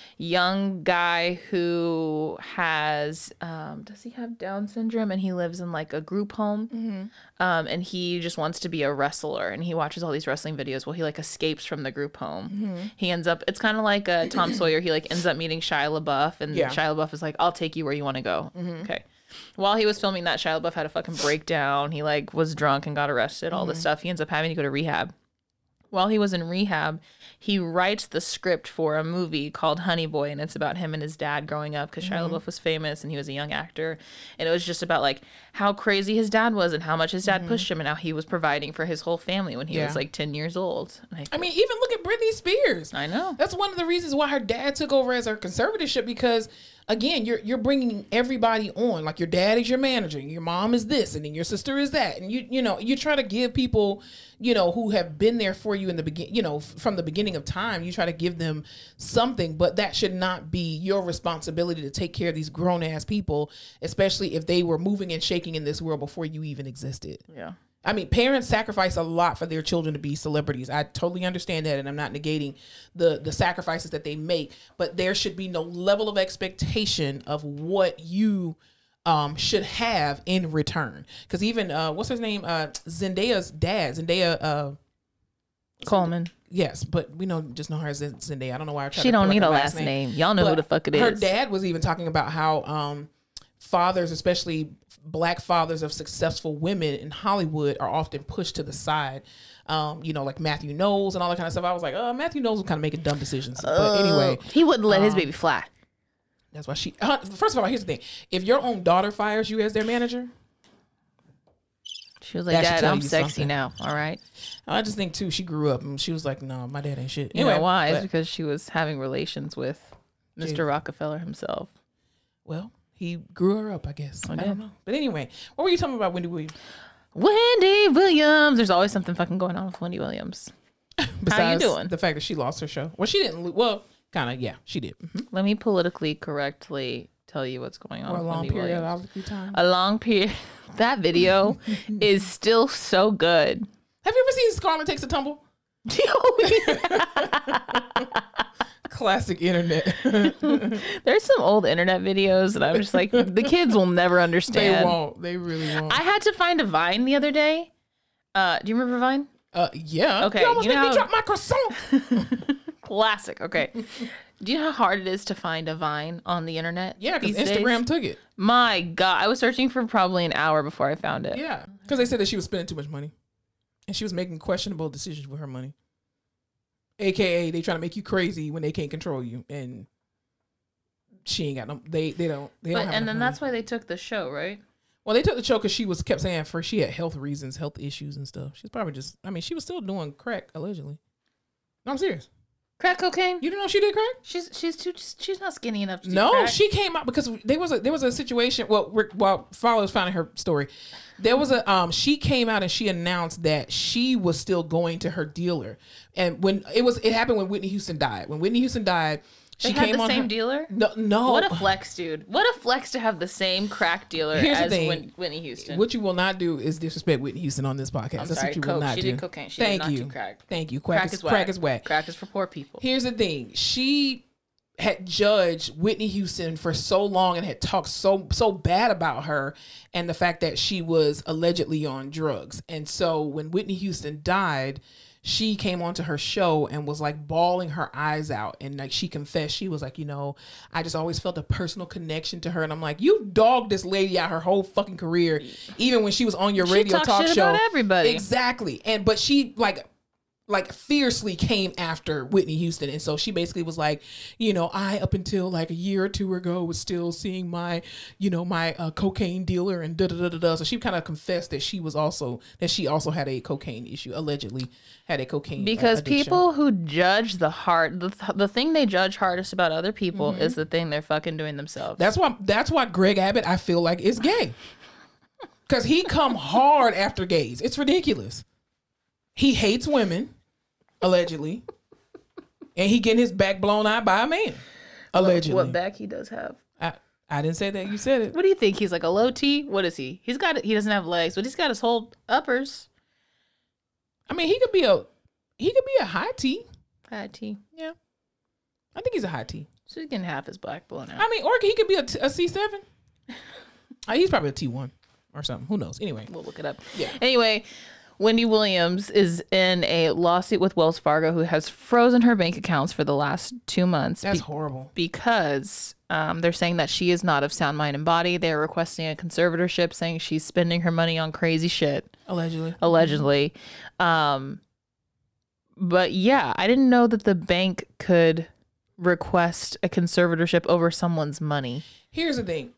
young guy who has um, does he have Down syndrome, and he lives in like a group home, Mm-hmm. um, and he just wants to be a wrestler, and he watches all these wrestling videos. Well, he like escapes from the group home. Mm-hmm. He ends up. It's kind of like uh, Tom Sawyer. He like ends up meeting Shia LaBeouf, and Yeah. Mm-hmm. Shia LaBeouf is like, "I'll take you where you want to go." Okay. While he was filming that, Shia LaBeouf had a fucking breakdown. He like was drunk and got arrested. All Mm-hmm. this stuff. He ends up having to go to rehab. While he was in rehab, he writes the script for a movie called Honey Boy, and it's about him and his dad growing up because Shia LaBeouf was famous and he was a young actor, and it was just about like how crazy his dad was and how much his dad pushed him and how he was providing for his whole family when he Yeah. was like ten years old. And I, I mean, even look at Britney Spears. I know. That's one of the reasons why her dad took over as her conservatorship because, again, you're you're bringing everybody on. Like your dad is your manager, your mom is this, and then your sister is that, and you you know you try to give people, you know, who have been there for you in the begin, you know, f- from the beginning of time. You try to give them something, but that should not be your responsibility to take care of these grown ass people, especially if they were moving and shaking in this world before you even existed. Yeah. I mean, parents sacrifice a lot for their children to be celebrities. I totally understand that, and I'm not negating the the sacrifices that they make. But there should be no level of expectation of what you um, should have in return. Because even uh, what's his name? Uh, Zendaya's dad, Zendaya. Uh, Coleman. Yes, but we know just know her as Zendaya. I don't know why I tried She to don't pull need up a her last name. Y'all know But who the fuck it Her is. dad was even talking about how um, fathers, especially black fathers of successful women in Hollywood, are often pushed to the side. Um, you know, like Matthew Knowles and all that kind of stuff. I was like, uh, Matthew Knowles was kind of making dumb decisions. But anyway, He wouldn't let his um, baby fly. that's why she. Uh, first of all, here's the thing: if your own daughter fires you as their manager, She was like, that should Dad, tell I'm you sexy something. now. All right. I just think too she grew up and she was like, no, my dad ain't shit. You Anyway, know why? It's but- because she was having relations with Mister Rockefeller himself. well, he grew her up, I guess. I Okay. don't know. But anyway, what were you talking about, Wendy Williams? Wendy Williams. There's always something fucking going on with Wendy Williams. Besides doing? the fact that she lost her show. Well, she didn't. Lo- well, kind of. Yeah, she did. Mm-hmm. Let me politically correctly tell you what's going on For a with long Wendy period Williams. of time. A long period. That video is still so good. Have you ever seen Scarlet Takes a Tumble? Classic internet. There's some old internet videos that I'm just like, the kids will never They understand. won't. They really won't. I had to find a Vine the other day. Uh, do you remember Vine? uh, yeah. Okay, You almost you made know me how- drop my croissant. Classic. Okay. Do you know how hard it is to find a Vine on the internet? Yeah, because these Instagram days? took it. My God, I was searching for probably an hour before I found it. Yeah, because they said that she was spending too much money, and she was making questionable decisions with her money. A K A they trying to make you crazy when they can't control you, and she ain't got no. They they don't. They don't But have and enough then money. that's why they took the show, right? Well, they took the show because she was kept saying first she had health reasons, health issues and stuff. She's probably just. I mean, she was still doing crack allegedly. No, I'm serious. Crack cocaine. You didn't know she did crack? She's she's too she's not skinny enough to do No, crack. she came out because there was a there was a situation. Well, Rick, while followers finding her story, there was a um. She came out and she announced that she was still going to her dealer, and when it was it happened when Whitney Houston died. When Whitney Houston died, she They had came the on same her, dealer. No, no. What a flex, dude! What a flex to have the same crack dealer Here's the as thing. Whit- Whitney Houston. What you will not do is disrespect Whitney Houston on this podcast. I'm That's sorry, what you coke. will not She do. did cocaine. She Thank did not you. do crack. Thank you. Crack, Crack is is whack. crack is whack. Crack is for poor people. Here's the thing. She had judged Whitney Houston for so long and had talked so so bad about her and the fact that she was allegedly on drugs. And so when Whitney Houston died, she came onto her show and was like bawling her eyes out. And like she confessed, she was like, you know, I just always felt a personal connection to her. And I'm like, you dogged this lady out her whole fucking career, even when she was on your She radio talked talk shit show. about everybody. Exactly. And but she like like fiercely came after Whitney Houston. And so she basically was like, you know, I, up until like a year or two ago, was still seeing my, you know, my uh, cocaine dealer and da da da da da. So she kind of confessed that she was also, that she also had a cocaine issue, allegedly had a cocaine uh, Because addiction. people who judge the hard, the, the thing they judge hardest about other people Mm-hmm. is the thing they're fucking doing themselves. That's why, that's why Greg Abbott, I feel like, is gay. Because he come hard after gays. It's ridiculous. He hates women, allegedly. And he getting his back blown out by a man, allegedly. What back he does have. I, I didn't say that. You said it. What do you think? He's like a low T? What is he? He's got, he doesn't have legs, but he's got his whole uppers. I mean, he could be a he could be a high T. High T. Yeah, I think he's a high T. So he's getting half his black blown out. I mean, or he could be a, t- a C seven. Uh, he's probably a T one or something. Who knows? Anyway, We'll look it up. Yeah. Anyway, Wendy Williams is in a lawsuit with Wells Fargo, who has frozen her bank accounts for the last two months. that's be- horrible. because um, they're saying that she is not of sound mind and body. They're requesting a conservatorship, saying she's spending her money on crazy shit, Allegedly. allegedly. Um, but yeah, I didn't know that the bank could request a conservatorship over someone's money. Here's the thing.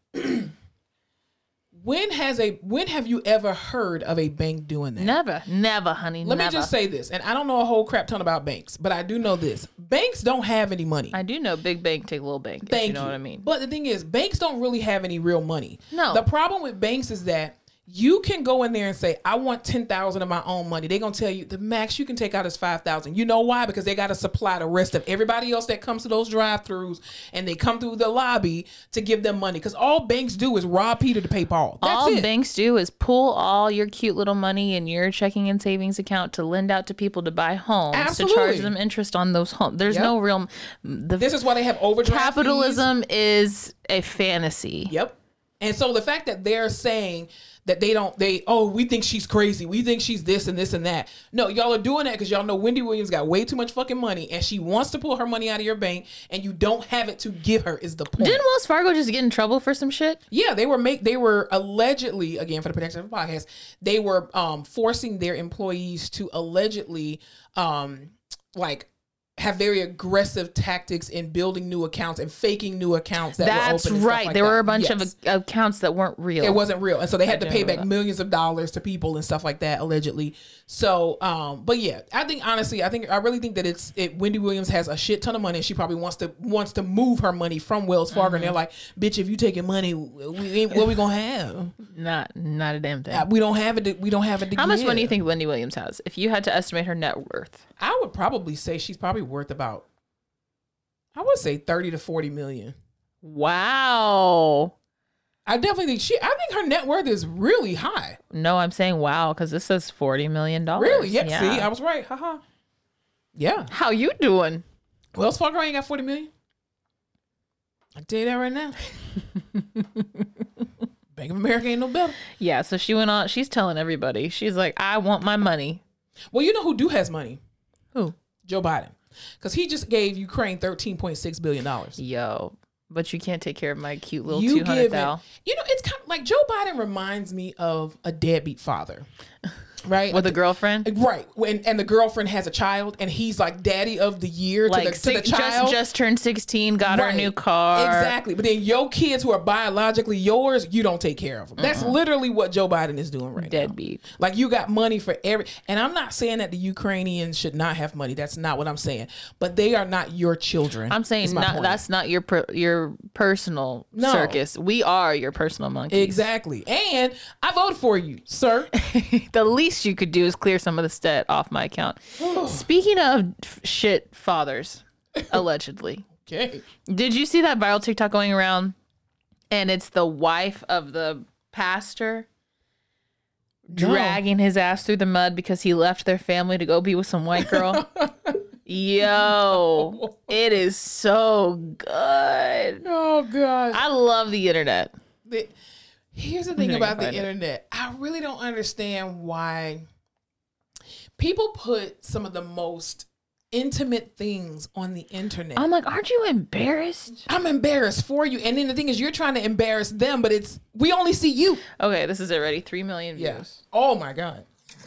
When has a when have you ever heard of a bank doing that? Never, never, honey. Let never. me just say this, and I don't know a whole crap ton about banks, but I do know this: banks don't have any money. I do know big bank take little bank. Thank if you know you. what I mean. But the thing is, banks don't really have any real money. No. The problem with banks is that you can go in there and say, I want ten thousand of my own money. They're going to tell you the max you can take out is five thousand. You know why? Because they got to supply the rest of everybody else that comes to those drive-thrus, and they come through the lobby to give them money. Because all banks do is rob Peter to pay Paul. That's all it. banks do is pull all your cute little money in your checking and savings account to lend out to people to buy homes, Absolutely. to charge them interest on those homes. There's Yep. no real. The This is why they have overdraft fees. capitalism is a fantasy. Yep. And so the fact that they're saying that they don't, they, oh, we think she's crazy. We think she's this and this and that. No, y'all are doing that because y'all know Wendy Williams got way too much fucking money and she wants to pull her money out of your bank and you don't have it to give her is the point. Didn't Wells Fargo just get in trouble for some shit? Yeah, they were make they were allegedly, again, for the protection of the podcast, they were um, forcing their employees to allegedly um, like have very aggressive tactics in building new accounts and faking new accounts that That's were open. And right. stuff like there that. were a bunch Yes. of accounts that weren't real. It wasn't real. And so they had I to pay didn't back know that. millions of dollars to people and stuff like that, allegedly. So, um, but yeah, I think honestly, I think I really think that it's it Wendy Williams has a shit ton of money and she probably wants to wants to move her money from Wells Fargo. Mm-hmm. And they're like, bitch, if you taking money, we ain't, what we gonna have? Not not a damn thing. Uh, we don't have it. To, we don't have it to How much give. money do you think Wendy Williams has? If you had to estimate her net worth. I would probably say she's probably worth about, I would say thirty to forty million. Wow. I definitely think she, I think her net worth is really high. No, I'm saying wow because this says forty million dollars. Really? Yeah, see, I was right. Haha. Yeah. How you doing? Wells Fargo ain't got forty million. I tell you that right now. Bank of America ain't no better. Yeah, so she went on. She's telling everybody. She's like, I want my money. Well, you know who do has money? Who? Joe Biden. Because he just gave Ukraine thirteen point six billion dollars. Yo, but you can't take care of my cute little You two hundred give thou. it, you know, it's kind of like Joe Biden reminds me of a deadbeat father. Right? With a girlfriend? Right. When, and the girlfriend has a child and he's like daddy of the year to, Like the, to six, the child. just, just turned sixteen, got her a Right. new car. Exactly. But then your kids who are biologically yours, you don't take care of them. That's literally what Joe Biden is doing right Deadbeat. now. Like you got money for every, and I'm not saying that the Ukrainians should not have money. That's not what I'm saying. But they are not your children. I'm saying is my not, point. that's not your per, your personal No. circus. We are your personal monkeys. Exactly. And I voted for you, sir. The least you could do is clear some of the debt off my account. Speaking of f- shit fathers, allegedly. Okay. Did you see that viral TikTok going around? And it's the wife of the pastor dragging his ass through the mud because he left their family to go be with some white girl. Yo, it is so good. Oh, God. I love the internet. The- here's the thing I about can the find it. internet. I really don't understand why people put some of the most intimate things on the internet. I'm like, aren't you embarrassed? I'm embarrassed for you. And then the thing is, you're trying to embarrass them, but it's, we only see you. Okay, this is already three million views. Yes. Oh my God.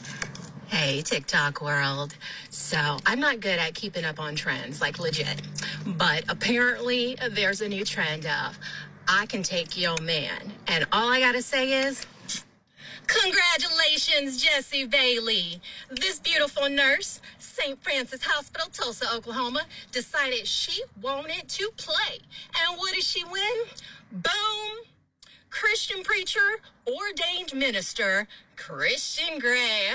Hey, TikTok world. So, I'm not good at keeping up on trends, like legit. But apparently, there's a new trend of, I can take your man. And all I gotta say is, congratulations, Jessie Bailey. This beautiful nurse, Saint Francis Hospital, Tulsa, Oklahoma, decided she wanted to play. And what did she win? Boom. Christian preacher, ordained minister, Christian Grey.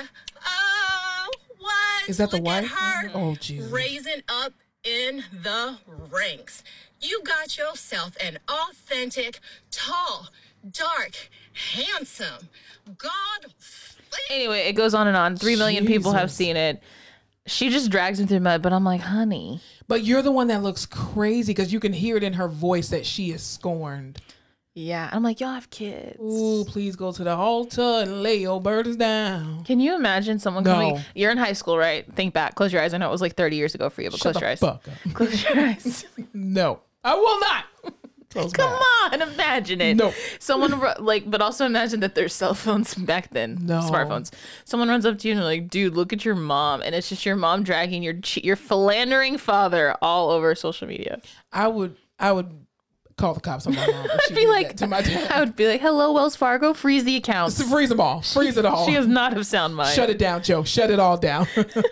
Oh, what? Is that the Look at wife? her Oh, Jesus. raising up in the ranks. You got yourself an authentic, tall, dark, handsome, God. Anyway, it goes on and on. Three million people have Jesus. seen it. She just drags him through mud, but I'm like, honey. But you're the one that looks crazy because you can hear it in her voice that she is scorned. Yeah. I'm like, y'all have kids. Ooh, please go to the altar and lay your burdens down. Can you imagine someone No. coming? You're in high school, right? Think back. Close your eyes. I know it was like thirty years ago for you, but Shut close your the eyes. fuck up. Close your eyes. No, I will not. Close my Come eyes. on, imagine it. No. Someone ru- like, but also imagine that there's cell phones back then. No. Smartphones. Someone runs up to you and they're like, "Dude, look at your mom," and it's just your mom dragging your che- your philandering father all over social media. I would, I would call the cops on my mom. if she I'd be did like, that to my dad. I would be like, "Hello, Wells Fargo, freeze the accounts." Freeze them all. Freeze it all. She does not have sound mind. Shut it down, Joe. Shut it all down.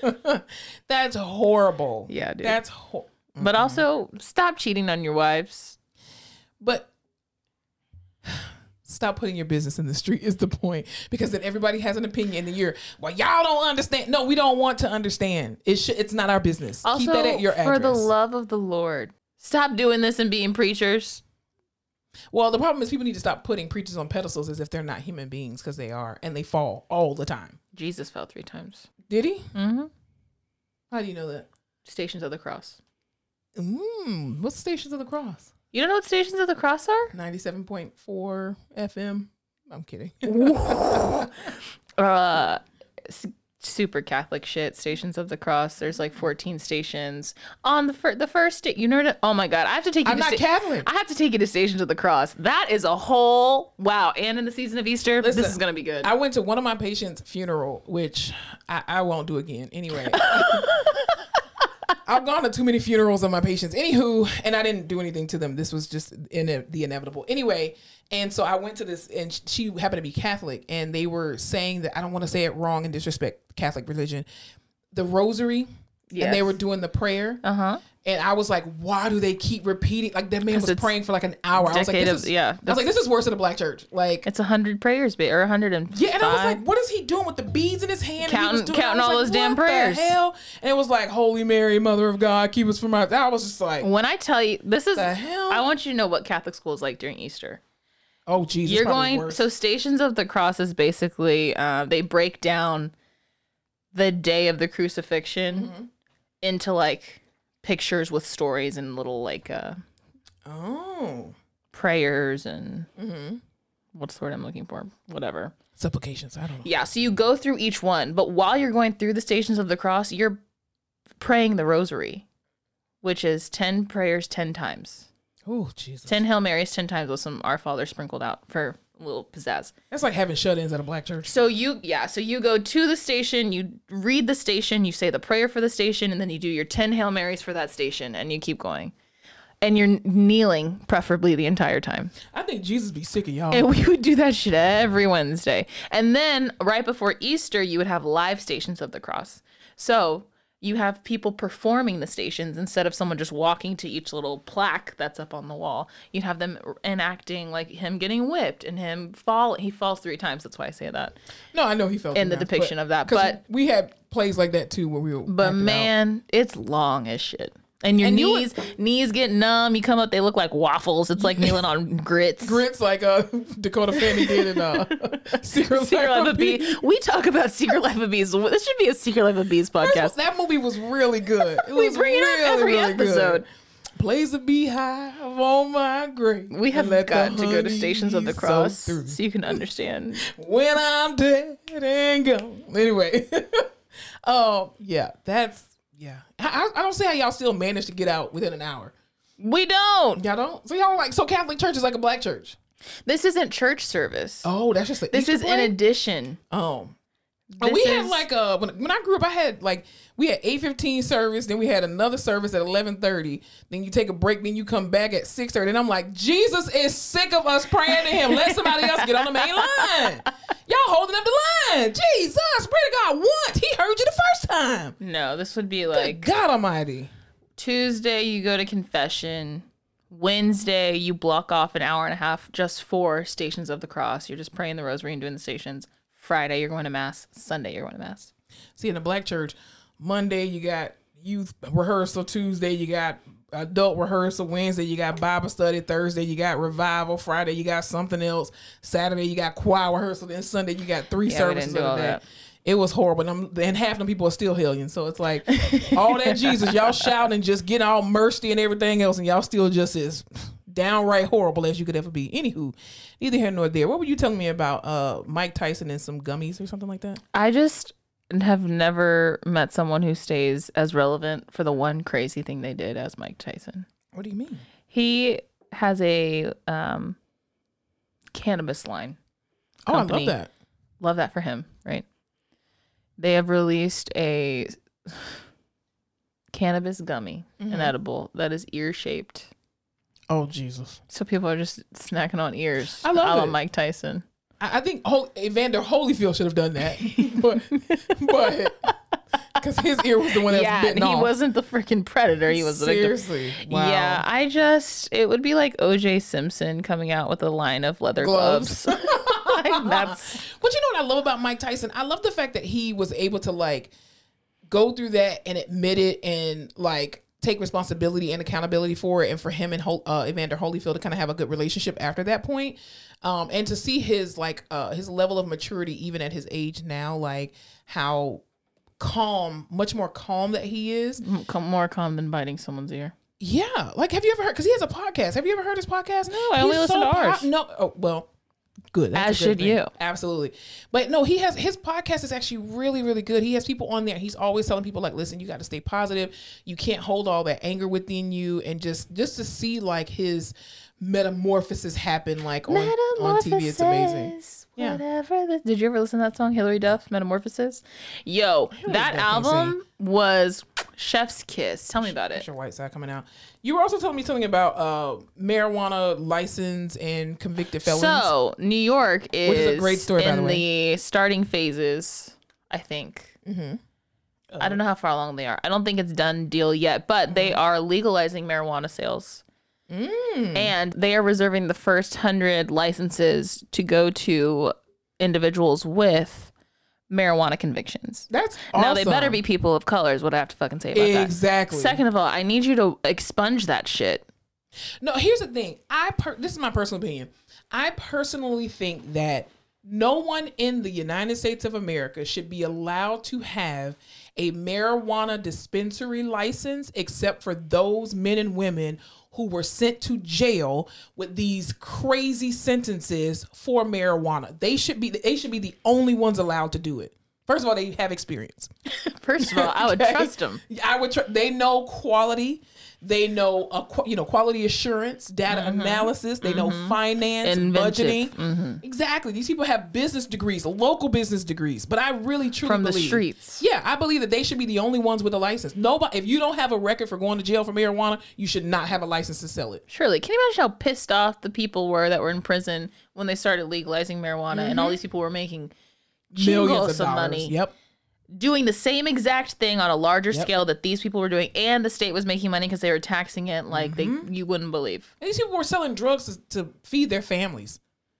That's horrible. Yeah, dude. That's ho- But also, stop cheating on your wives. But stop putting your business in the street is the point, because then everybody has an opinion and you're, well, y'all don't understand. No, we don't want to understand. It should, it's not our business. Also, Keep that at your address. for the love of the Lord, stop doing this and being preachers. Well, the problem is people need to stop putting preachers on pedestals as if they're not human beings, because they are, and they fall all the time. Jesus fell three times. Did he? Mm-hmm. How do you know that? Stations of the Cross. Mm, what's Stations of the Cross? You don't know what Stations of the Cross are? ninety-seven point four F M. I'm kidding. uh, s- super Catholic shit. Stations of the Cross. There's like fourteen stations on the first. The first sta- you know. Oh my God, I have to take you. I'm to not sta- Catholic. I have to take you to Stations of the Cross. That is a whole wow. And in the season of Easter, Listen, this is gonna be good. I went to one of my patients' funeral, which I, I won't do again. Anyway. I've gone to too many funerals of my patients. Anywho, and I didn't do anything to them. This was just in the inevitable. Anyway, and so I went to this, and she happened to be Catholic, and they were saying that, I don't want to say it wrong and disrespect Catholic religion, the rosary, Yes. and they were doing the prayer. Uh-huh. And I was like, why do they keep repeating? Like, that man was it's praying for like an hour. I was like, decade this of- is, yeah, I was like, this is worse than a black church. Like, It's a hundred prayers, ba- or a hundred and yeah, and I was five. like, what is he doing with the beads in his hand? And he was Counting- doing, I counting was all like, those damn what prayers. The hell? And it was like, Holy Mary, Mother of God, keep us from our. I was just like, When I tell you, this is. The hell? I want you to know what Catholic school is like during Easter. oh Jesus, You're probably going. worse. So Stations of the Cross is basically uh, they break down the day of the crucifixion Mm-hmm. into like pictures with stories and little like uh, oh prayers and Mm-hmm. what's the word I'm looking for? Whatever. supplications. I don't know. Yeah. So you go through each one, but while you're going through the Stations of the Cross, you're praying the Rosary, which is ten prayers ten times. Oh Jesus, ten Hail Marys ten times with some Our Father sprinkled out for a little pizzazz. that's like having shut-ins at a black church. So you, yeah, so you go to the station, you read the station, you say the prayer for the station, and then you do your ten Hail Marys for that station, and you keep going. And you're kneeling, preferably the entire time. I think Jesus be sick of y'all. And we would do that shit every Wednesday. And then right before Easter, you would have live Stations of the Cross. So you have people performing the stations instead of someone just walking to each little plaque that's up on the wall. You'd have them enacting like him getting whipped and him fall. He falls three times. That's why I say that. no, I know he felt in the depiction of that, 'cause but- we had plays like that too where we were. But acting out. man, it's long as shit. And your And you knees, knees get numb. You come up, they look like waffles. It's like kneeling on grits. grits like uh Dakota Fanning did in uh Secret, Secret Life Life of Bees. We talk about Secret Life of Bees. This should be a Secret Life of Bees podcast. That movie was really good. It We was bring it up really, every really episode. Good. Blaze a beehive on my grave. We have and let the got to go to honey Stations of the soak Cross through. so you can understand. When I'm dead and gone. Anyway, um, yeah, that's yeah. I, I I don't see how y'all still manage to get out within an hour. We don't. Y'all don't. So y'all like so Catholic church is like a black church. This isn't church service. Oh, that's just the This Easter is in play? addition. Oh. This we had is- like uh when, when I grew up, I had like we had eight fifteen service, then we had another service at eleven thirty. Then you take a break, then you come back at six thirty. And I'm like, Jesus is sick of us praying to him. Let somebody else get on the main line. Y'all holding up the line. Jesus, pray to God once. He heard you the first time. No, this would be Good like God Almighty. Tuesday, you go to confession. Wednesday, you block off an hour and a half just for Stations of the Cross. You're just praying the rosary and doing the stations. Friday, you're going to mass. Sunday, you're going to mass. See, in the black church, Monday you got youth rehearsal. Tuesday you got adult rehearsal. Wednesday you got Bible study. Thursday you got revival. Friday you got something else. Saturday you got choir rehearsal. Then Sunday you got three Yeah, we services didn't do of all the day. that. It was horrible. And, I'm, and half of them people are still hellion. So it's like all that Jesus, y'all shouting, just getting all mercy and everything else, and y'all still just as downright horrible as you could ever be. Anywho, neither here nor there. What were you telling me about uh, Mike Tyson and some gummies or something like that? I just have never met someone who stays as relevant for the one crazy thing they did as Mike Tyson. What do you mean? He has a um, cannabis line. Oh, I company. love that. Love that for him, right? They have released a cannabis gummy, Mm-hmm. an edible that is ear shaped. Oh, Jesus. So people are just snacking on ears. I love a la it. Mike Tyson. I I think Hol- Evander Holyfield should have done that, but but because his ear was the one that was Yeah, and bitten he off. wasn't the freaking predator. He was the victim. Seriously. Wow. Yeah, I just it would be like O J Simpson coming out with a line of leather Gloves. gloves. Like, that's But you know what I love about Mike Tyson? I love the fact that he was able to like go through that and admit it and like take responsibility and accountability for it, and for him and Hol- uh, Evander Holyfield to kind of have a good relationship after that point. Um, and to see his like uh, his level of maturity even at his age now, like how calm, much more calm that he is. m- com- more calm than biting someone's ear. Yeah, like have you ever heard? Because he has a podcast. Have you ever heard his podcast? No, I only He's listen to pop- ours. No, oh, well, good. That's As a good should thing. you. Absolutely. But no, he has his podcast is actually really, really good. He has people on there. He's always telling people like, listen, you got to stay positive. You can't hold all that anger within you, and just just to see like his metamorphosis happen like on on T V. It's amazing. Yeah. Whatever. The, did you ever listen to that song, Hillary Duff, Metamorphosis? Yo, that that album was chef's kiss. Tell me about it. That's your white side coming out. You were also telling me something about uh, marijuana license and convicted felons. So, New York is, Which is a great story, by in the way. the starting phases, I think. Mm-hmm. Uh, I don't know how far along they are. I don't think it's done deal yet, but mm-hmm. they are legalizing marijuana sales. Mm. And they are reserving the first hundred licenses to go to individuals with marijuana convictions. That's awesome. Now they better be people of color is what I have to fucking say about that. Exactly. Second of all, I need you to expunge that shit. No, here's the thing. I per- this is my personal opinion. I personally think that no one in the United States of America should be allowed to have a marijuana dispensary license except for those men and women who were sent to jail with these crazy sentences for marijuana. They should be they should be the only ones allowed to do it. First of all, they have experience. First of all, I would Okay? trust them. I would. Tr- they know quality. They know, uh, qu- you know, quality assurance, data mm-hmm. analysis. They mm-hmm. know finance, Inventive. budgeting. Mm-hmm. Exactly. These people have business degrees, local business degrees. But I really, truly From the believe, streets. Yeah, I believe that they should be the only ones with a license. Nobody. If you don't have a record for going to jail for marijuana, you should not have a license to sell it. Surely. Can you imagine how pissed off the people were that were in prison when they started legalizing marijuana mm-hmm. and all these people were making Millions of of dollars. money? Yep. Doing the same exact thing on a larger Yep. scale that these people were doing, and the state was making money because they were taxing it like mm-hmm. they you wouldn't believe. And these people were selling drugs to, to feed their families.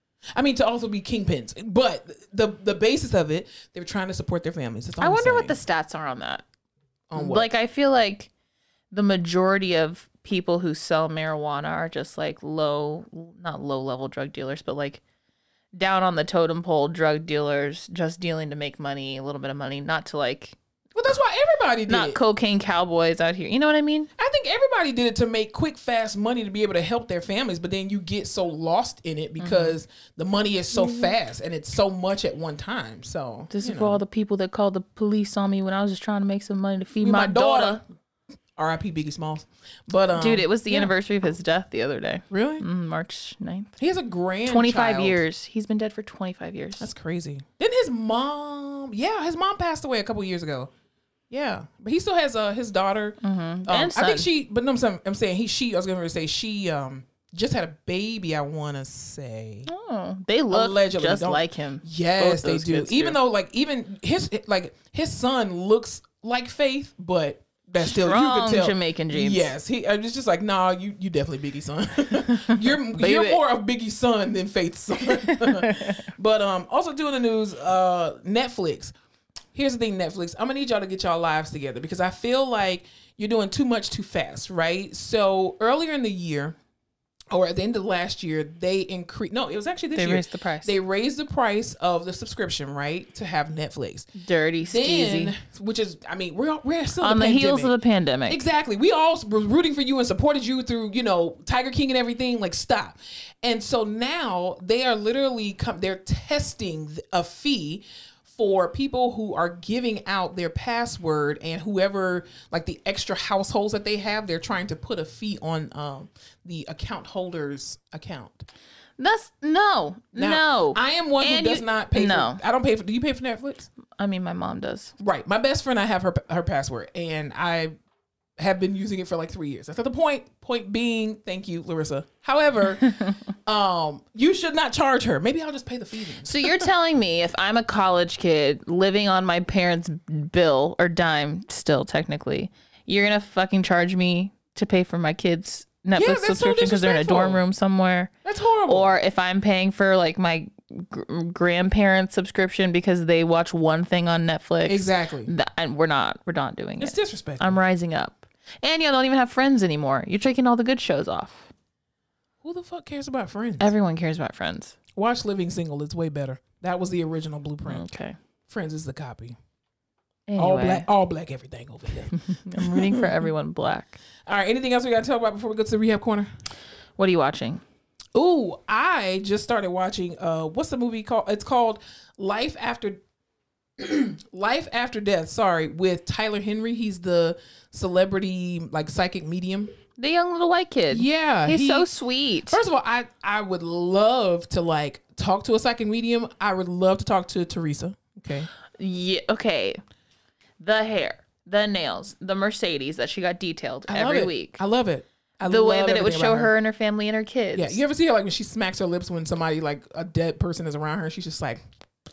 I mean, to also be kingpins. But the the basis of it, they were trying to support their families. That's all I I'm wonder what saying. the stats are on that. On what? Like, I feel like the majority of people who sell marijuana are just like low, not low level drug dealers, but like down on the totem pole drug dealers, just dealing to make money, a little bit of money, not to like, Well, that's why everybody did not it. cocaine cowboys out here. You know what I mean? I think everybody did it to make quick, fast money to be able to help their families. But then you get so lost in it because mm-hmm. the money is so mm-hmm. fast and it's so much at one time. So this is know. for all the people that called the police on me when I was just trying to make some money to feed Me, my, my daughter. daughter. R I P Biggie Smalls. But um, Dude, it was the yeah. anniversary of his death the other day. Really? Mm, March ninth. He has a grand twenty-five years. He's been dead for twenty-five years. That's crazy. Didn't his mom? Yeah, his mom passed away a couple years ago. Yeah, but he still has uh, his daughter. Mm-hmm. Um, And I think son. she. But no, I'm saying, I'm saying he. She. I was going to say she. Um, just had a baby. I want to say. Oh, they look Allegedly, just don't- like him. Yes, Both they those do. kids Even though, like, even his like his son looks like Faith, but that's still you Strong could tell Jamaican genes. Yes, he. I was just like, nah, you you definitely Biggie's son. you're you're Baby. more of Biggie's son than Faith's son. But um, also doing the news, uh, Netflix. Here's the thing, Netflix. I'm gonna need y'all to get y'all lives together because I feel like you're doing too much too fast, right? So earlier in the year, or at the end of last year, they increased. No, it was actually this They year. raised the price. They raised the price of the subscription, right, to have Netflix. Dirty, skeezy. Then, which is, I mean, we're we're still On in the the heels of pandemic. the pandemic. Exactly. We all were rooting for you and supported you through, you know, Tiger King and everything. Like, stop. And so now they are literally come. They're testing a fee for people who are giving out their password, and whoever, like the extra households that they have, they're trying to put a fee on um, the account holder's account. That's no, Now, no. I am one And who does you- not pay. no. For, I don't pay for. Do you pay for Netflix? I mean, my mom does. Right. My best friend, I have her her password, and I have been using it for like three years. That's not the point. Point being, thank you, Larissa. However, um, you should not charge her. Maybe I'll just pay the fee then. So you're telling me if I'm a college kid living on my parents' bill or dime, still technically, you're gonna fucking charge me to pay for my kids' Netflix Yeah, that's so subscription because they're in a dorm disrespectful. room somewhere? That's horrible. Or if I'm paying for like my gr- grandparents' subscription because they watch one thing on Netflix, Exactly. th- and we're not, we're not doing It's it. disrespectful. I'm rising up. And you don't even have Friends anymore. You're taking all the good shows off. Who the fuck cares about Friends? Everyone cares about Friends. Watch Living Single. It's way better. That was the original blueprint. Okay. Friends is the copy. Anyway, All black, all black everything over here. I'm rooting for everyone black. All right, anything else we got to talk about before we go to the rehab corner? What are you watching? Ooh, I just started watching, uh, what's the movie called? It's called Life After Life After Death, sorry, with Tyler Henry. He's the celebrity, like, psychic medium. The young little white kid. Yeah. He's he, so sweet. First of all, I, I would love to, like, talk to a psychic medium. I would love to talk to Teresa. Okay. Yeah, okay. The hair, the nails, the Mercedes that she got detailed I love every it. week. I love it. I the way love that it would everything show about her and her family and her kids. Yeah. You ever see her, like, when she smacks her lips when somebody, like, a dead person is around her? She's just like,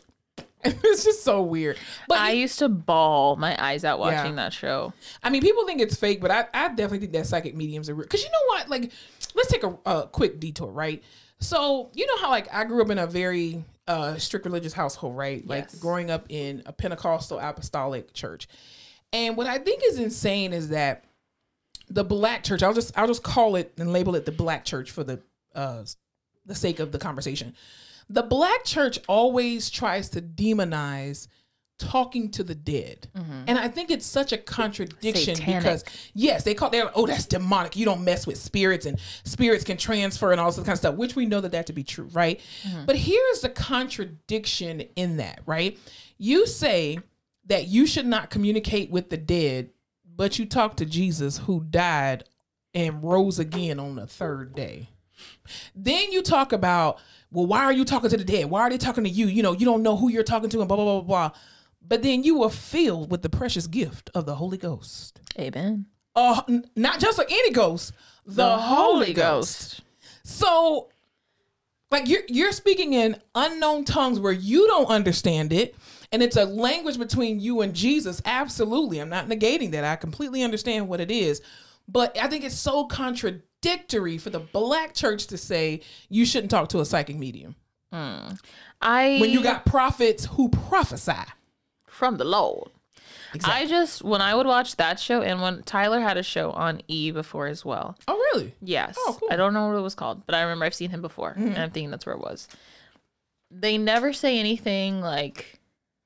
it's just so weird. But I used to bawl my eyes out watching Yeah. that show. I mean, people think it's fake, but I, I definitely think that psychic mediums are real. Because you know what? Like, let's take a, a quick detour, right? So, you know how, like, I grew up in a very uh, strict religious household, right? Like, Yes. growing up in a Pentecostal apostolic church. And what I think is insane is that the black church, I'll just I'll just call it and label it the black church for the uh, the sake of the conversation. The black church always tries to demonize talking to the dead. Mm-hmm. And I think it's such a contradiction Satanic. because yes, they call they're like, oh, that's demonic. You don't mess with spirits and spirits can transfer and all this kind of stuff, which we know that that to be true, right? Mm-hmm. But here's the contradiction in that, right? You say that you should not communicate with the dead, but you talk to Jesus who died and rose again on the third day. Then you talk about, well, why are you talking to the dead? Why are they talking to you? You know, you don't know who you're talking to and blah, blah, blah, blah. But then you were filled with the precious gift of the Holy Ghost. Amen. Uh, n- not just like any ghost, the, the Holy, Holy Ghost. Ghost. So, like, you're, you're speaking in unknown tongues where you don't understand it. And it's a language between you and Jesus. Absolutely. I'm not negating that. I completely understand what it is. But I think it's so contradictory for the black church to say you shouldn't talk to a psychic medium. Mm. I When you got prophets who prophesy. From the Lord. Exactly. I just, when I would watch that show, and when Tyler had a show on E! Before as well. Oh, really? Yes. Oh, cool. I don't know what it was called, but I remember I've seen him before. Mm-hmm. And I'm thinking that's where it was. They never say anything like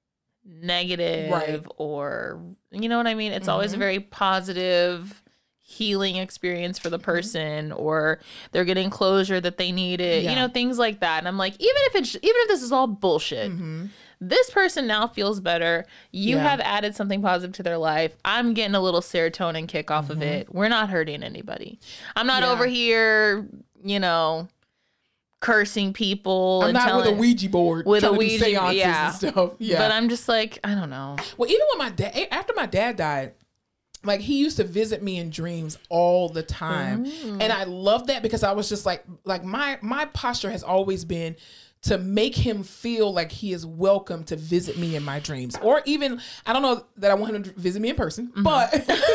negative right. or, you know what I mean? It's mm-hmm. always a very positive healing experience for the person, mm-hmm. or they're getting closure that they needed, yeah. you know, things like that. And I'm like, even if it's, even if this is all bullshit, mm-hmm. this person now feels better. You yeah. have added something positive to their life. I'm getting a little serotonin kick off mm-hmm. of it. We're not hurting anybody. I'm not yeah. over here, you know, cursing people. I'm and not telling, with a Ouija board with a Ouija, yeah. and stuff. Yeah. But I'm just like, I don't know. Well, even when my dad, after my dad died, like, he used to visit me in dreams all the time. Mm. And I love that because I was just like, like my, my posture has always been to make him feel like he is welcome to visit me in my dreams. Or even, I don't know that I want him to visit me in person, mm-hmm. but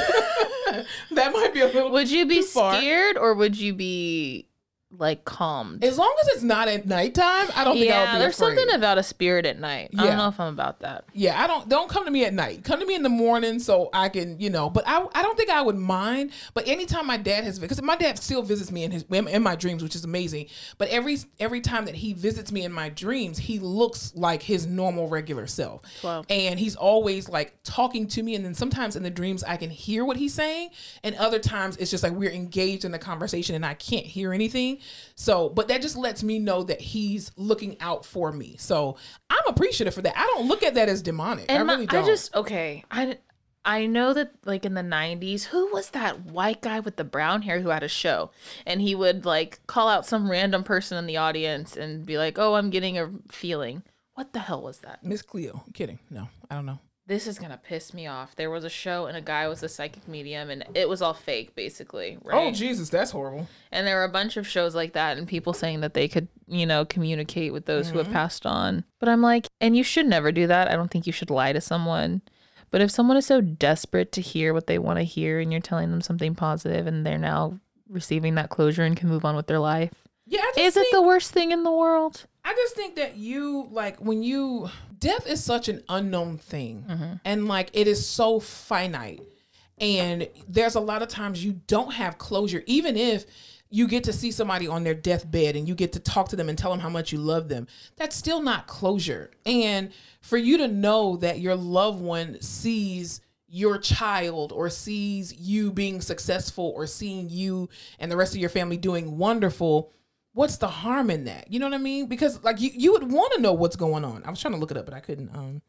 that might be a little Would you be too far. scared or would you be like calmed? As long as it's not at nighttime, I don't think yeah, I would be there's afraid. something about a spirit at night. Yeah. I don't know if I'm about that. Yeah, I don't don't come to me at night. Come to me in the morning so I can, you know, but I I don't think I would mind. But anytime my dad has, because my dad still visits me in his in my dreams, which is amazing. But every every time that he visits me in my dreams, he looks like his normal regular self. Wow. And he's always like talking to me, and then sometimes in the dreams I can hear what he's saying, and other times it's just like we're engaged in the conversation and I can't hear anything. So, but that just lets me know that he's looking out for me. So I'm appreciative for that. I don't look at that as demonic. And I my, really don't. I just, okay. I, I know that like in the nineties, who was that white guy with the brown hair who had a show? And he would like call out some random person in the audience and be like, oh, I'm getting a feeling. What the hell was that? Miss Cleo. I'm kidding. No, I don't know. This is going to piss me off. There was a show and a guy was a psychic medium and it was all fake basically, right? Oh, Jesus, that's horrible. And there were a bunch of shows like that and people saying that they could, you know, communicate with those mm-hmm. who have passed on. But I'm like, and you should never do that. I don't think you should lie to someone. But if someone is so desperate to hear what they want to hear and you're telling them something positive and they're now receiving that closure and can move on with their life. Yeah, I just is think, it the worst thing in the world? I just think that you, like, when you, death is such an unknown thing. Mm-hmm. And, like, it is so finite. And there's a lot of times you don't have closure, even if you get to see somebody on their deathbed and you get to talk to them and tell them how much you love them. That's still not closure. And for you to know that your loved one sees your child or sees you being successful or seeing you and the rest of your family doing wonderful, what's the harm in that? You know what I mean? Because like you, you would want to know what's going on. I was trying to look it up, but I couldn't. Um,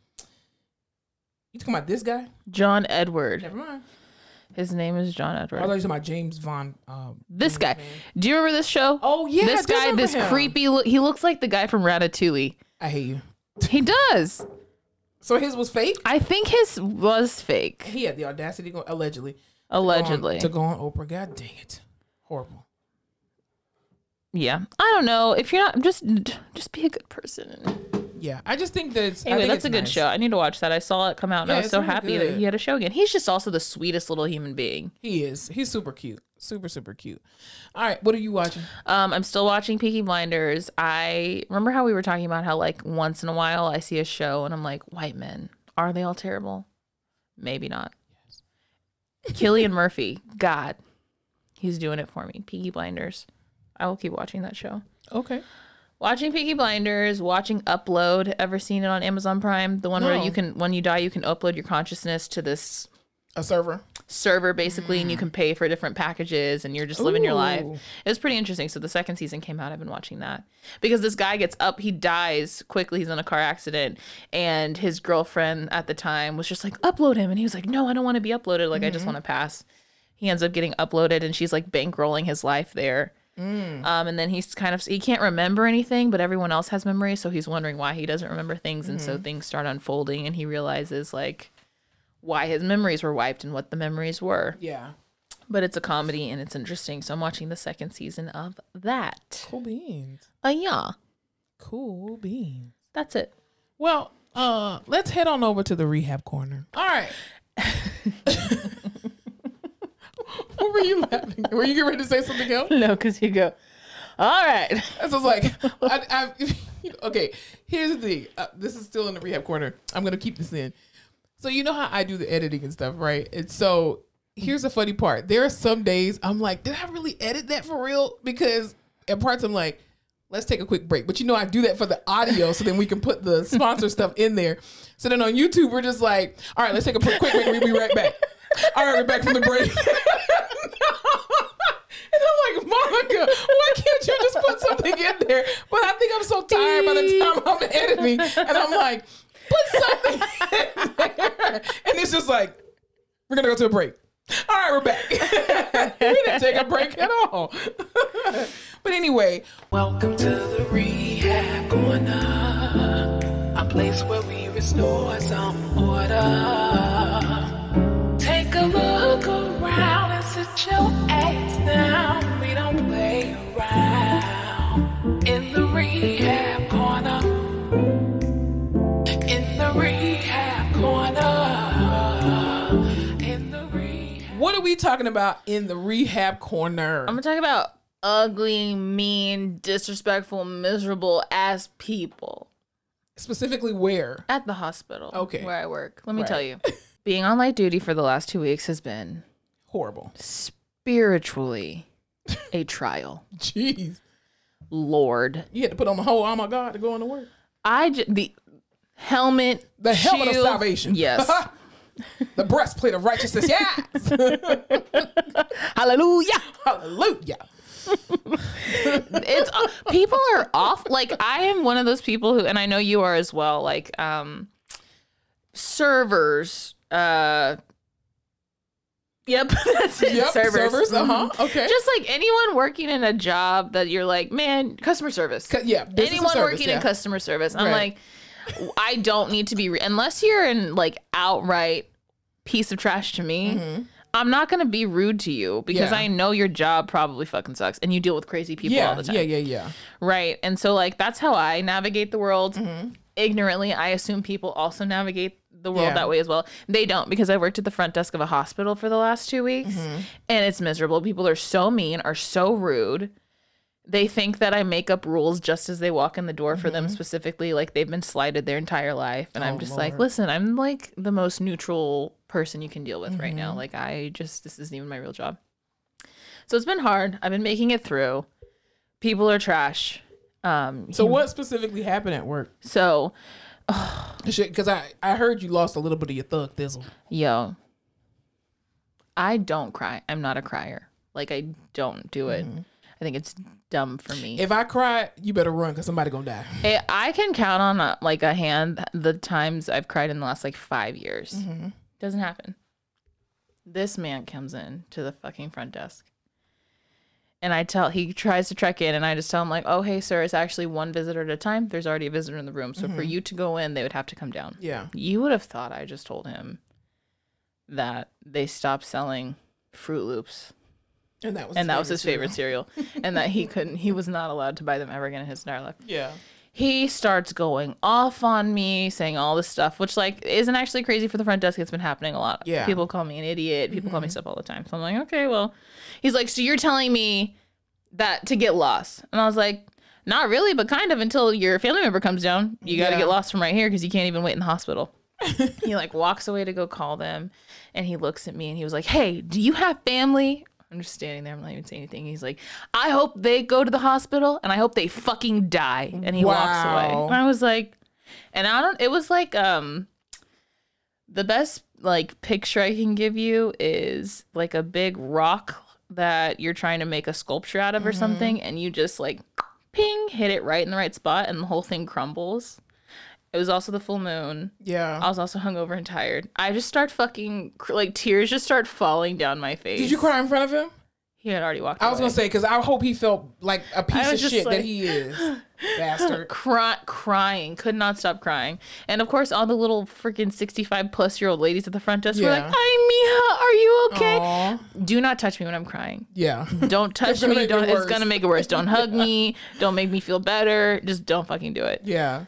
you talking about this guy? John Edward. Never mind. His name is John I Edward. thought you were talking about James Von. Um, This guy. Do you remember this show? Oh, yeah, This I do guy, remember this him. creepy. Look, he looks like the guy from Ratatouille. I hate you. He does. So his was fake? I think his was fake. He had the audacity, to go, allegedly. Allegedly. To go on, to go on Oprah. God dang it. Horrible. Yeah. I don't know. If you're not, just just be a good person. Yeah, I just think that it's. I Anyway, think that's it's a good nice. show. I need to watch that. I saw it come out and Yeah, I was it's so really happy that good. he had a show again. He's just also the sweetest little human being. He is. He's super cute. Super, super cute. All right, what are you watching? Um, I'm still watching Peaky Blinders. I remember how we were talking about how like once in a while I see a show and I'm like, white men, are they all terrible? Maybe not. Yes. Cillian Murphy, God, he's doing it for me. Peaky Blinders. I will keep watching that show. Okay. Watching Peaky Blinders, watching Upload. Ever seen it on Amazon Prime? The one where No. you can, when you die, you can upload your consciousness to this A server. server basically, and you can pay for different packages, and you're just living your life. Ooh. It was pretty interesting. So the second season came out. I've been watching that because this guy gets up, he dies quickly. He's in a car accident, and his girlfriend at the time was just like, upload him, and he was like, no, I don't want to be uploaded. Like I just want to pass. He ends up getting uploaded, and she's like bankrolling his life there. Um, and then he's kind of, he can't remember anything, but everyone else has memories. So he's wondering why he doesn't remember things. And so things start unfolding, and he realizes like why his memories were wiped and what the memories were. Yeah. But it's a comedy and it's interesting. So I'm watching the second season of that. Cool beans. Uh, yeah, Cool beans. that's it. Well, uh, let's head on over to the rehab corner. All right. What were you laughing? Were you getting ready to say something else? No, because you go, all right. I was like, I, I, okay, here's the thing. Uh, this is still in the rehab corner. I'm going to keep this in. So you know how I do the editing and stuff, right? And so here's the funny part. There are some days I'm like, did I really edit that for real? Because at parts I'm like, let's take a quick break. But you know, I do that for the audio so then we can put the sponsor stuff in there. So then on YouTube, we're just like, all right, let's take a quick break. We'll be right back. All right, we're back from the break. And I'm like, Monica, why can't you just put something in there? But I think I'm so tired by the time I'm editing. And I'm like, put something in there. And it's just like, we're going to go to a break. All right, we're back. We didn't take a break at all. But anyway, welcome to the Rehab Corner, a place where we restore some order. Take a look around and sit your ass down. We don't play around in the Rehab Corner. In the Rehab Corner. In the Rehab. What are we talking about in the Rehab Corner? I'm going to talk about ugly, mean, disrespectful, miserable ass people. Specifically where? At the hospital. Okay. Where I work. Let me Right. tell you. Being on light duty for the last two weeks has been Horrible. spiritually a trial. Jeez. Lord. You had to put on the whole armor of God to go into work. I j- the helmet. The helmet of shield- salvation. Yes. The breastplate of righteousness. Yes. Hallelujah. Hallelujah. It's uh, people are off. Like I am one of those people who, and I know you are as well. Like um, servers. Uh, yep, that's it. Yep. servers. Servers. Uh huh. Mhm. Okay. Just like anyone working in a job that you're like, man, customer service. Cu- yeah. business and Anyone service, working yeah. in customer service. I'm Right. like, I don't need to be, re- unless you're in like outright piece of trash to me. I'm not going to be rude to you because Yeah. I know your job probably fucking sucks and you deal with crazy people yeah, all the time. Yeah. Yeah. Yeah. Right. And so like, that's how I navigate the world. Mm-hmm. Ignorantly, I assume people also navigate the world Yeah. that way as well. They don't, because I worked at the front desk of a hospital for the last two weeks Mm-hmm. and it's miserable. People are so mean, are so rude. They think that I make up rules just as they walk in the door for them specifically, like they've been slighted their entire life. And I'm Mm-hmm. Oh, just like, Lord. listen, I'm like the most neutral person you can deal with right Mm-hmm. now. Like I just, this isn't even my real job. So it's been hard. I've been making it through. People are trash. Um, So what specifically happened at work? So, Because I, I heard you lost a little bit of your thug thizzle. yo, I don't cry. I'm not a crier. Like, I don't do it. Mm-hmm. I think it's dumb for me. If I cry, you better run because somebody gonna die. I I can count on a, like a hand the times I've cried in the last like five years. Mm-hmm. Doesn't happen. This man comes in to the fucking front desk. And I tell, he tries to check in and I just tell him like, oh, hey, sir, it's actually one visitor at a time. There's already a visitor in the room. So for you to go in, they would have to come down. Yeah. You would have thought I just told him that they stopped selling Fruit Loops. And that was And his that was his cereal. favorite cereal. And that he couldn't, he was not allowed to buy them ever again in his entire life. Yeah. He starts going off on me, saying all this stuff, which like isn't actually crazy for the front desk. It's been happening a lot. Yeah. People call me an idiot. People call me stuff all the time. So I'm like, okay, well, he's like, so you're telling me that to get lost? And I was like, not really, but kind of, until your family member comes down. You got to Yeah. get lost from right here because you can't even wait in the hospital. He like walks away to go call them, and he looks at me and he was like, hey, do you have family? I'm just standing there. I'm not even saying anything. He's like, I hope they go to the hospital and I hope they fucking die. And he walks away. Wow. And I was like, and I don't, it was like, um, the best like picture I can give you is like a big rock that you're trying to make a sculpture out of or something. And you just like ping, hit it right in the right spot and the whole thing crumbles. It was also the full moon. Yeah. I was also hungover and tired. I just start fucking, like, tears just start falling down my face. Did you cry in front of him? He had already walked I was away. gonna say because I hope he felt like a piece I of was just shit like- that he is, bastard. Cry- crying, could not stop crying. And of course, all the little freaking sixty-five plus year old ladies at the front desk were like, Yeah. hi, Mia, are you okay? Aw. Do not touch me when I'm crying. Yeah. Don't touch It's gonna me. make it Don't. It's worse. gonna make it worse. Don't hug me. Don't make me feel better. Just don't fucking do it. Yeah.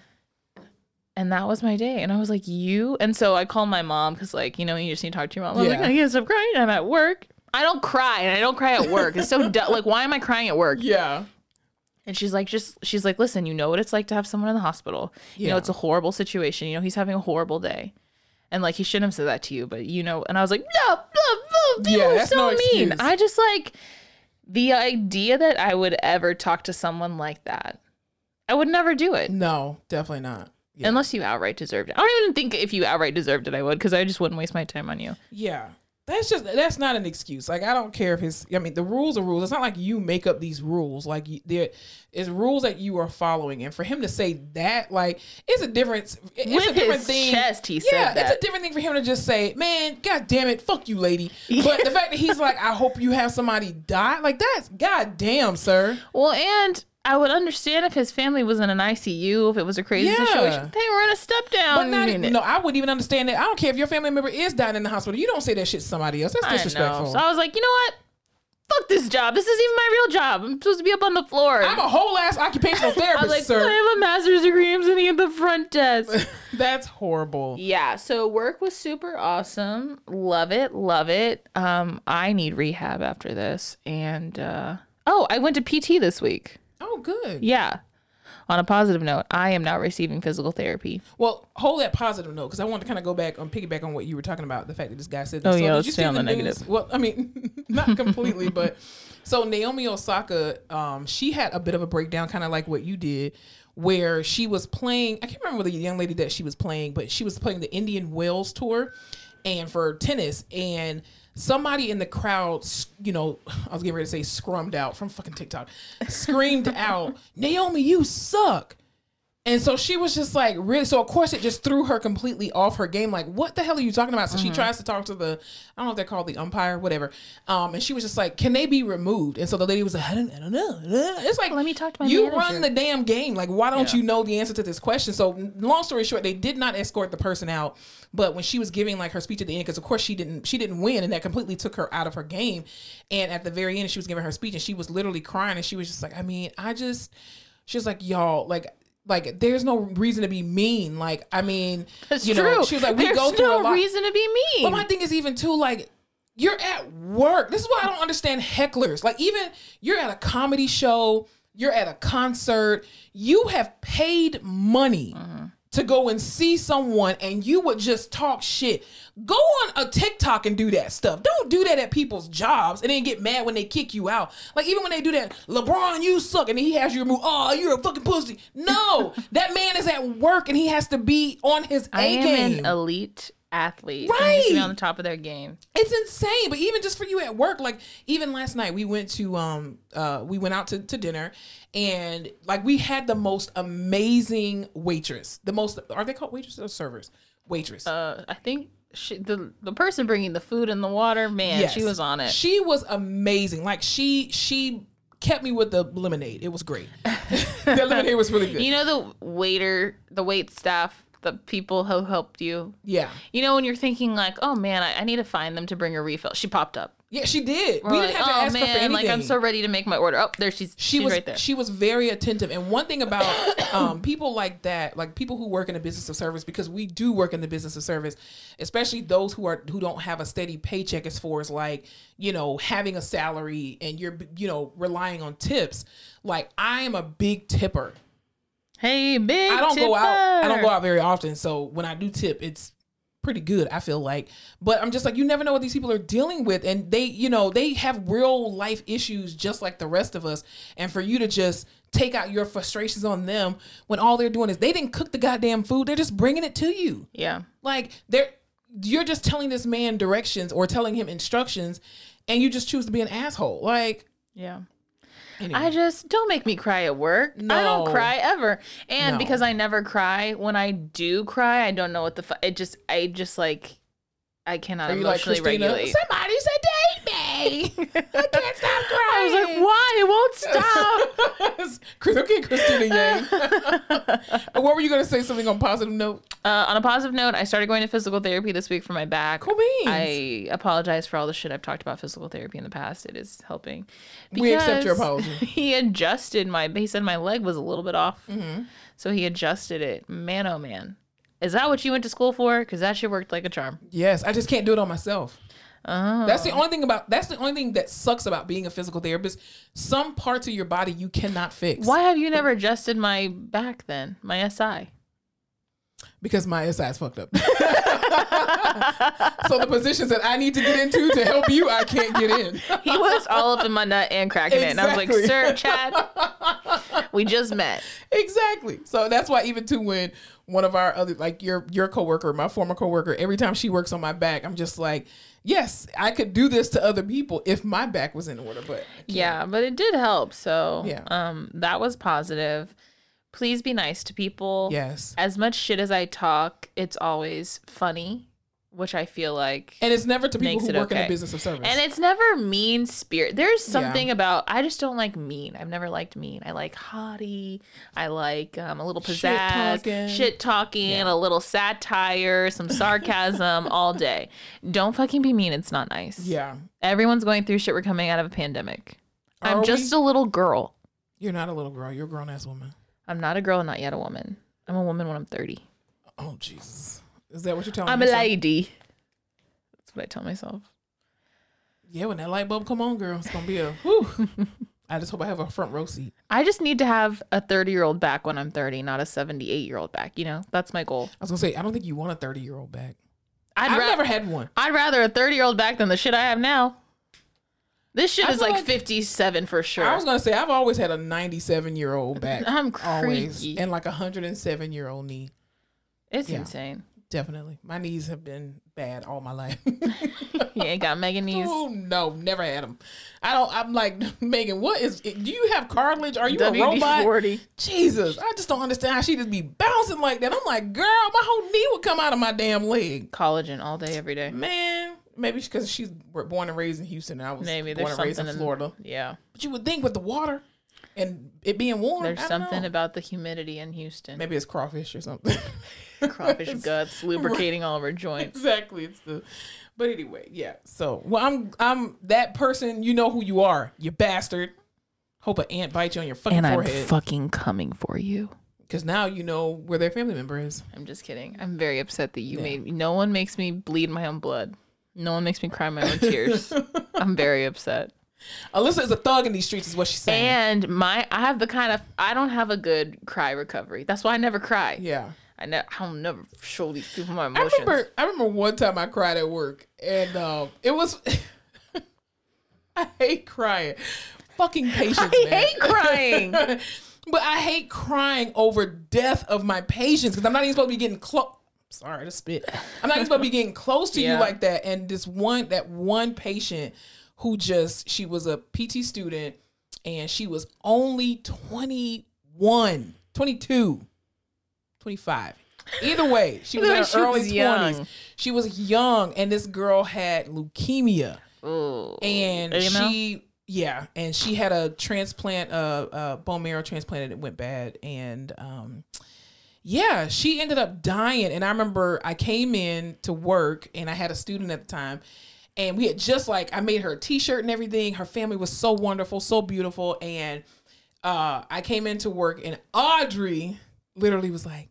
And that was my day. And I was like, you? And so I called my mom because, like, you know, you just need to talk to your mom. I was like, Yeah. I can't stop crying. I'm at work. I don't cry, and I don't cry at work. It's so du- like, why am I crying at work? Yeah. And she's like, just she's like, listen, you know what it's like to have someone in the hospital. You know, Yeah. it's a horrible situation. You know, he's having a horrible day. And like, he shouldn't have said that to you, but you know, and I was like, no, no, no, Yeah, yeah, that's so no mean. excuse. I just like the idea that I would ever talk to someone like that. I would never do it. No, definitely not. Yeah. Unless you outright deserved it. I don't even think if you outright deserved it, I would, because I just wouldn't waste my time on you. Yeah. That's just that's not an excuse. Like I don't care if it's. I mean, the rules are rules. It's not like you make up these rules. Like you, there is rules that you are following, and for him to say that, like, it's a difference. It's With a different his thing. chest, he yeah, said it's that. a different thing for him to just say, "Man, god damn it, fuck you, lady." But the fact that he's like, "I hope you have somebody die," like that's goddamn, sir. Well, and I would understand if his family was in an I C U, if it was a crazy Yeah. situation. They were in a step down. But not unit. no, I wouldn't even understand that. I don't care if your family member is dying in the hospital. You don't say that shit to somebody else. That's I disrespectful. know. So I was like, you know what? Fuck this job. This isn't even my real job. I'm supposed to be up on the floor. I'm a whole ass occupational I therapist, was like, sir. I have a master's degree. I'm sitting at the front desk. That's horrible. Yeah. So work was super awesome. Love it. Love it. Um, I need rehab after this. And uh, oh, I went to P T this week. Oh, good. Yeah. On a positive note, I am now receiving physical therapy. Well, hold that positive note because I want to kind of go back on piggyback on what you were talking about. The fact that this guy said, Oh, this. yeah, did let's you stay see on the news? negative. Well, I mean, not completely, but so Naomi Osaka, um, she had a bit of a breakdown, kind of like what you did, where she was playing. I can't remember the young lady that she was playing, but she was playing the Indian Wells tour, and for tennis, and somebody in the crowd, you know, I was getting ready to say scrummed out from fucking TikTok, screamed out, "Naomi, you suck." And so she was just like, really, so of course it just threw her completely off her game. Like, what the hell are you talking about? So Mm-hmm. she tries to talk to the, I don't know if they're called the umpire, whatever. Um, and she was just like, can they be removed? And so the lady was like, I don't, I don't know. It's like, Let me talk to my you manager. run the damn game. Like, why don't Yeah. you know the answer to this question? So long story short, they did not escort the person out. But when she was giving like her speech at the end, because of course she didn't, she didn't win, and that completely took her out of her game. And at the very end, she was giving her speech, and she was literally crying, and she was just like, I mean, I just, she was like, y'all, like, like there's no reason to be mean. Like, I mean, That's you true. know, she was like, we There's go through no a lot. reason to be mean. But my thing is even too, like, you're at work. This is why I don't understand hecklers. Like, even you're at a comedy show, you're at a concert, you have paid money to go and see someone and you would just talk shit. Go on a TikTok and do that stuff. Don't do that at people's jobs and then get mad when they kick you out. Like, even when they do that, LeBron, you suck, and he has you removed. Oh, you're a fucking pussy. No, that man is at work and he has to be on his I A am game. an elite athlete. Right. Right. To be on the top of their game. It's insane. But even just for you at work, like even last night we went to um uh we went out to, to dinner and like we had the most amazing waitress. The most are they called waitresses or servers? Waitress. Uh, I think she, the the person bringing the food and the water, man, Yes. she was on it. She was amazing. Like she she kept me with the lemonade. It was great. The lemonade was really good. You know the waiter, the wait staff, the people who helped you. Yeah. You know when you're thinking like, oh man, I, I need to find them to bring a refill. She popped up. Yeah, she did. We're we like, didn't have to oh ask man, her for anything. like I'm so ready to make my order. Oh, there she's. she she's was right there. she was very attentive. And one thing about um, people like that, like people who work in the business of service, because we do work in the business of service, especially those who are who don't have a steady paycheck as far as like, you know, having a salary and you're, you know, relying on tips. Like I am a big tipper. Hey, big. I don't go out. I don't tipper. go out very often. So when I do tip, it's pretty good, I feel like. But I'm just like, you never know what these people are dealing with. And they, you know, they have real life issues just like the rest of us. And for you to just take out your frustrations on them when all they're doing is they didn't cook the goddamn food. They're just bringing it to you. Yeah. Like they're, you're just telling this man directions or telling him instructions and you just choose to be an asshole. Like, Yeah. anyway. I just don't make me cry at work. I don't No. cry ever. And No. because I never cry, when I do cry, I don't know what the fu- it just I just like I cannot Are you like emotionally Christina? regulate. Somebody said date me. I can't stop crying. I was like, why? It won't stop. Chris, okay, Christina Yang. But what were you going to say? Something on a positive note? Uh, on a positive note, I started going to physical therapy this week for my back. Cool beans. I apologize for all the shit I've talked about physical therapy in the past. It is helping. We accept your Because apology. He adjusted my. He said my leg was a little bit off, Mm-hmm. so he adjusted it. Man, oh man, is that what you went to school for? Because that shit worked like a charm. Yes, I just can't do it on myself. Oh. That's the only thing about. That's the only thing that sucks about being a physical therapist. Some parts of your body you cannot fix. Why have you never adjusted my back then? My S I. Because my S I is fucked up. So the positions that I need to get into to help you, I can't get in. He was all up in my nut and cracking it. And I was like, Exactly. sir, Chad, we just met. Exactly. So that's why even too when one of our other like your your coworker, my former coworker, every time she works on my back, I'm just like, yes, I could do this to other people if my back was in order, but I can't. Yeah, but it did help. So Yeah. um, that was positive. Please be nice to people. Yes. As much shit as I talk, it's always funny, which I feel like. And it's never to people Makes who it work in okay. the business of service. And it's never mean spirit. There's something Yeah. about I just don't like mean. I've never liked mean. I like haughty. I like um, a little pizzazz, Shit-talking. shit talking, a little satire, some sarcasm all day. Don't fucking be mean. It's not nice. yeah. Everyone's going through shit. We're coming out of a pandemic. I'm Are just we? a little girl. You're not a little girl. You're a grown ass woman. I'm not a girl, not yet a woman. I'm a woman when I'm thirty. Oh Jesus. Is that what you're telling I'm a yourself? lady. That's what I tell myself. Yeah, when that light bulb come on, girl, it's gonna be a whew. I just hope I have a front row seat. I just need to have a thirty year old back when I'm thirty, not a seventy-eight year old back. You know, that's my goal. I was gonna say, I don't think you want a thirty year old back. I'd I've ra- never had one. I'd rather a thirty year old back than the shit I have now. This shit I is feel like, like- fifty-seven for sure. I was gonna say I've always had a ninety-seven year old back. I'm always, creaky. and like a hundred and seven year old knee. It's Yeah. insane. Definitely, my knees have been bad all my life. You ain't got Megan knees. Oh no, never had them. I don't. I'm like Megan. What is? Do you have cartilage? Are you W a D robot? forty. Jesus, I just don't understand how she just be bouncing like that. I'm like, girl, my whole knee would come out of my damn leg. Collagen all day, every day. Man, maybe because she's born and raised in Houston, and I was Maybe born there's and raised something in Florida. Yeah. But you would think with the water and it being warm, There's I don't something know. about the humidity in Houston. Maybe it's crawfish or something. Crawfish guts lubricating all of our joints. Exactly. It's the. But anyway, yeah. So, well, I'm I'm that person. You know who you are, you bastard. Hope an ant bites you on your fucking And I'm forehead. fucking coming for you. Because now you know where their family member is. I'm just kidding. I'm very upset that you Yeah. made me. No one makes me bleed my own blood. No one makes me cry my own tears. I'm very upset. Alyssa is a thug in these streets, is what she's saying. And my, I have the kind of, I don't have a good cry recovery. That's why I never cry. yeah. I ne- I'll never show these people my I emotions. remember, I remember one time I cried at work, and um, it was. I hate crying. Fucking patience, I man. hate crying. But I hate crying over death of my patients because I'm not even supposed to be getting close. Sorry to spit. I'm not even supposed to be getting close to Yeah. you like that. And this one, that one patient who just, she was a P T student and she was only twenty-one, twenty-two, twenty-five. Either way, she was in her She was early young. twenties. She was young, and this girl had leukemia. Ooh. And A M L? she, yeah, and she had a transplant, uh, uh, bone marrow transplant, and it went bad. And um, yeah, she ended up dying. And I remember I came in to work, and I had a student at the time, and we had just like I made her a T-shirt and everything. Her family was so wonderful, so beautiful, and uh, I came into work, and Audrey literally was like.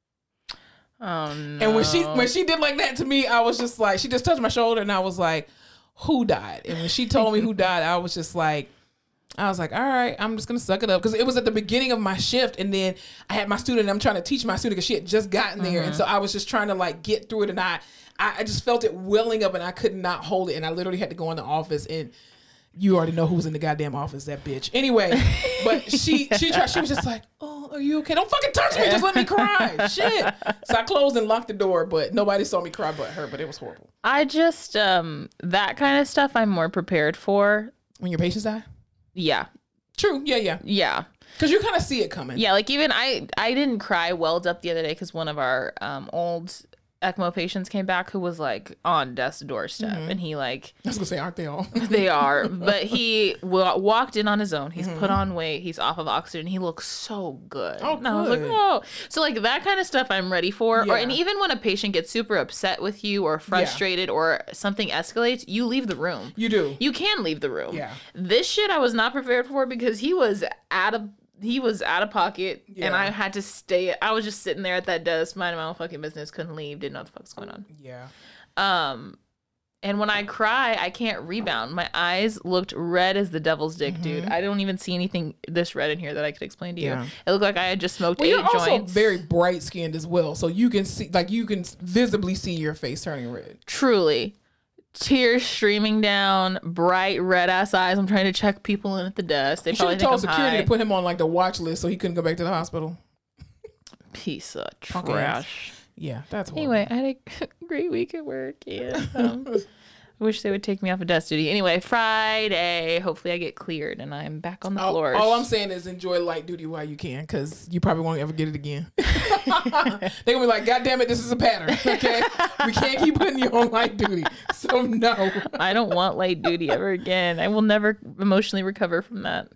Oh no. And when she when she did like that to me, I was just like, she just touched my shoulder, and I was like, who died? And when she told me who died, I was just like, I was like, all right, I'm just gonna suck it up, because it was at the beginning of my shift, and then I had my student, and I'm trying to teach my student because she had just gotten there, Mm-hmm. and so I was just trying to like get through it, and I I I just felt it welling up, and I could not hold it, and I literally had to go in the office, and you already know who was in the goddamn office, that bitch. Anyway, but she she tried, she was just like, oh, are you okay? Don't fucking touch me, just let me cry. Shit. So I closed and locked the door, but nobody saw me cry but her, but it was horrible. I just um that kind of stuff I'm more prepared for. When your patients die? Yeah. True, yeah, yeah. Yeah. Because you kind of see it coming. Yeah, like even I I didn't cry welled up the other day because one of our um old ECMO patients came back who was like on death's doorstep, Mm-hmm. and he like I was going to say, aren't they all? they are, but he w- walked in on his own. He's Mm-hmm. put on weight. He's off of oxygen. He looks so good. Oh, and I was like, good. oh, so like that kind of stuff I'm ready for. Or Yeah. and even when a patient gets super upset with you or frustrated or something escalates, you leave the room. You do. You can leave the room. Yeah. This shit I was not prepared for because he was out of he was out of pocket, and Yeah. I had to stay. I was just sitting there at that desk, minding my own fucking business. Couldn't leave. Didn't know what the fuck's going on. Yeah. Um, and when I cry, I can't rebound. My eyes looked red as the devil's dick, dude. I don't even see anything this red in here that I could explain to you. Yeah. It looked like I had just smoked Well, eight you're also joints. very bright skinned as well, so you can see, like, you can visibly see your face turning red. Truly. Tears streaming down, bright red ass eyes. I'm trying to check people in at the desk. They You should probably have think told I'm security high. to put him on like the watch list so he couldn't go back to the hospital. Piece of Punk ass. trash. Yeah, that's horrible. Anyway, I had a great week at work. Yeah. Um, I wish they would take me off of desk duty. Anyway, Friday, hopefully I get cleared and I'm back on the all, floor. all I'm saying is enjoy light duty while you can, because you probably won't ever get it again. They're gonna be like, God damn it, this is a pattern. Okay, we can't keep putting you on light duty. So no. I don't want light duty ever again. I will never emotionally recover from that.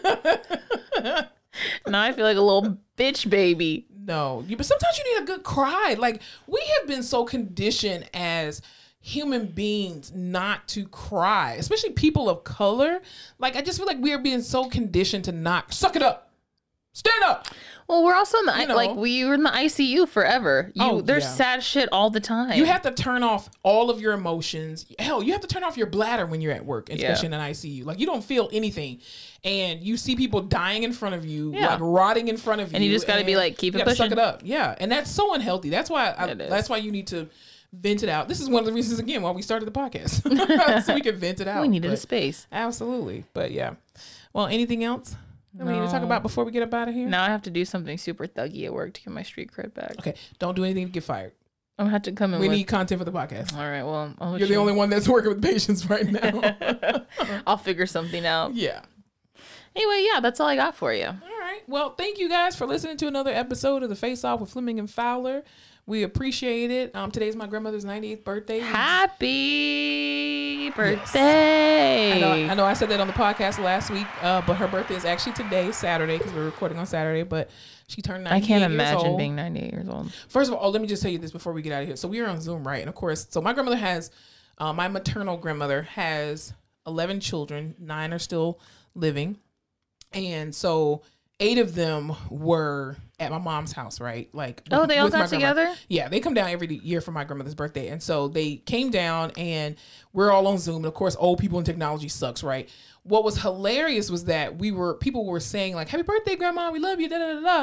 Now I feel like a little bitch baby. No, you, but sometimes you need a good cry. Like, we have been so conditioned as human beings not to cry, especially people of color. Like, I just feel like we are being so conditioned to not suck it up, stand up. Well, we're also in the You know. like we were in the I C U forever. You Oh, there's yeah. sad shit all the time. You have to turn off all of your emotions. Hell, you have to turn off your bladder when you're at work, especially Yeah. in an I C U. Like, you don't feel anything, and you see people dying in front of you, Yeah. like rotting in front of you, And you just gotta be like, keep you it gotta suck pushing. it up. Yeah, and that's so unhealthy. That's why. I, It is. that's why you need to vent it out. This is one of the reasons, again, why we started the podcast, so we can vent it out. we needed a But- space. Absolutely, but yeah. Well, anything else that we need to talk No. about before we get up out of here? Now I have to do something super thuggy at work to get my street cred back. Okay, don't do anything to get fired. I'm gonna have to come in We with need content for the podcast. all right, well, I'll let You're the you- only one that's working with patients right now. I'll figure something out. Yeah. Anyway, yeah, that's all I got for you. All right. Well, thank you guys for listening to another episode of the Face Off with Fleming and Fowler. We appreciate it. Um, today's my grandmother's ninety-eighth birthday. Happy birthday! I know, I know I said that on the podcast last week, uh, but her birthday is actually today, Saturday, because we're recording on Saturday. But she turned I ninety-eight can't years imagine old. being ninety-eight years old. First of all, oh, let me just tell you this before we get out of here. So we are on Zoom, right? And of course, so my grandmother has, uh, my maternal grandmother has eleven children. Nine are still living. And so eight of them were at my mom's house, right? Like, Oh, they all with got my grandma. together? Yeah, they come down every year for my grandmother's birthday. And so they came down and we're all on Zoom. And of course, old people in technology sucks, right? What was hilarious was that we were, people were saying like, happy birthday, grandma. We love you. Da, da, da, da.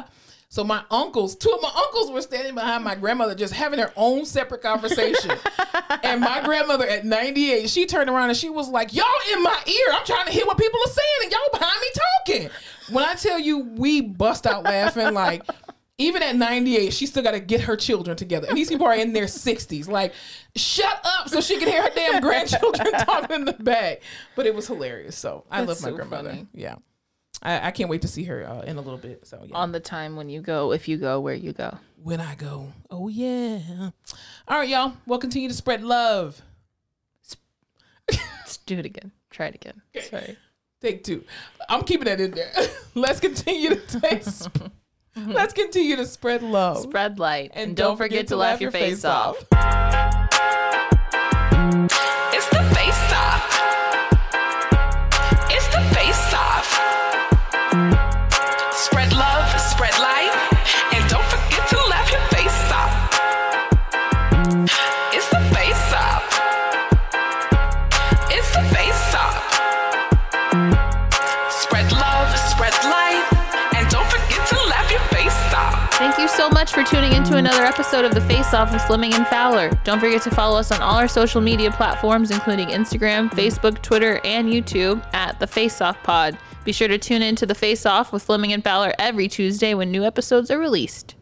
So my uncles, two of my uncles were standing behind my grandmother just having their own separate conversation. And my grandmother at ninety-eight, she turned around and she was like, y'all in my ear. I'm trying to hear what people are saying and y'all behind me talking. When I tell you we bust out laughing, like even at ninety-eight, she still got to get her children together. And these people are in their sixties. Like, shut up so she can hear her damn grandchildren talking in the back. But it was hilarious. So I That's love my so grandmother. funny. Yeah. I, I can't wait to see her uh, in a little bit. So yeah. On the time when you go, if you go, where you go. When I go. Oh, yeah. All right, y'all. We'll continue to spread love. Let's do it again. Try it again. Sorry. Take two. I'm keeping that in there. Let's continue to taste. Let's continue to spread love. Spread light. And, and don't, don't forget, forget to laugh your face, face off. It's the face off. It's the face off. Spread love, spread light, and don't forget to laugh your face off. It's the face off. It's the face off. Spread love, spread light, and don't forget to laugh your face off. Thank you so much for tuning into another episode of The Face Off with Fleming and Fowler. Don't forget to follow us on all our social media platforms, including Instagram, Facebook, Twitter, and YouTube at The Face Off Pod. Be sure to tune in to The Face Off with Fleming and Fowler every Tuesday when new episodes are released.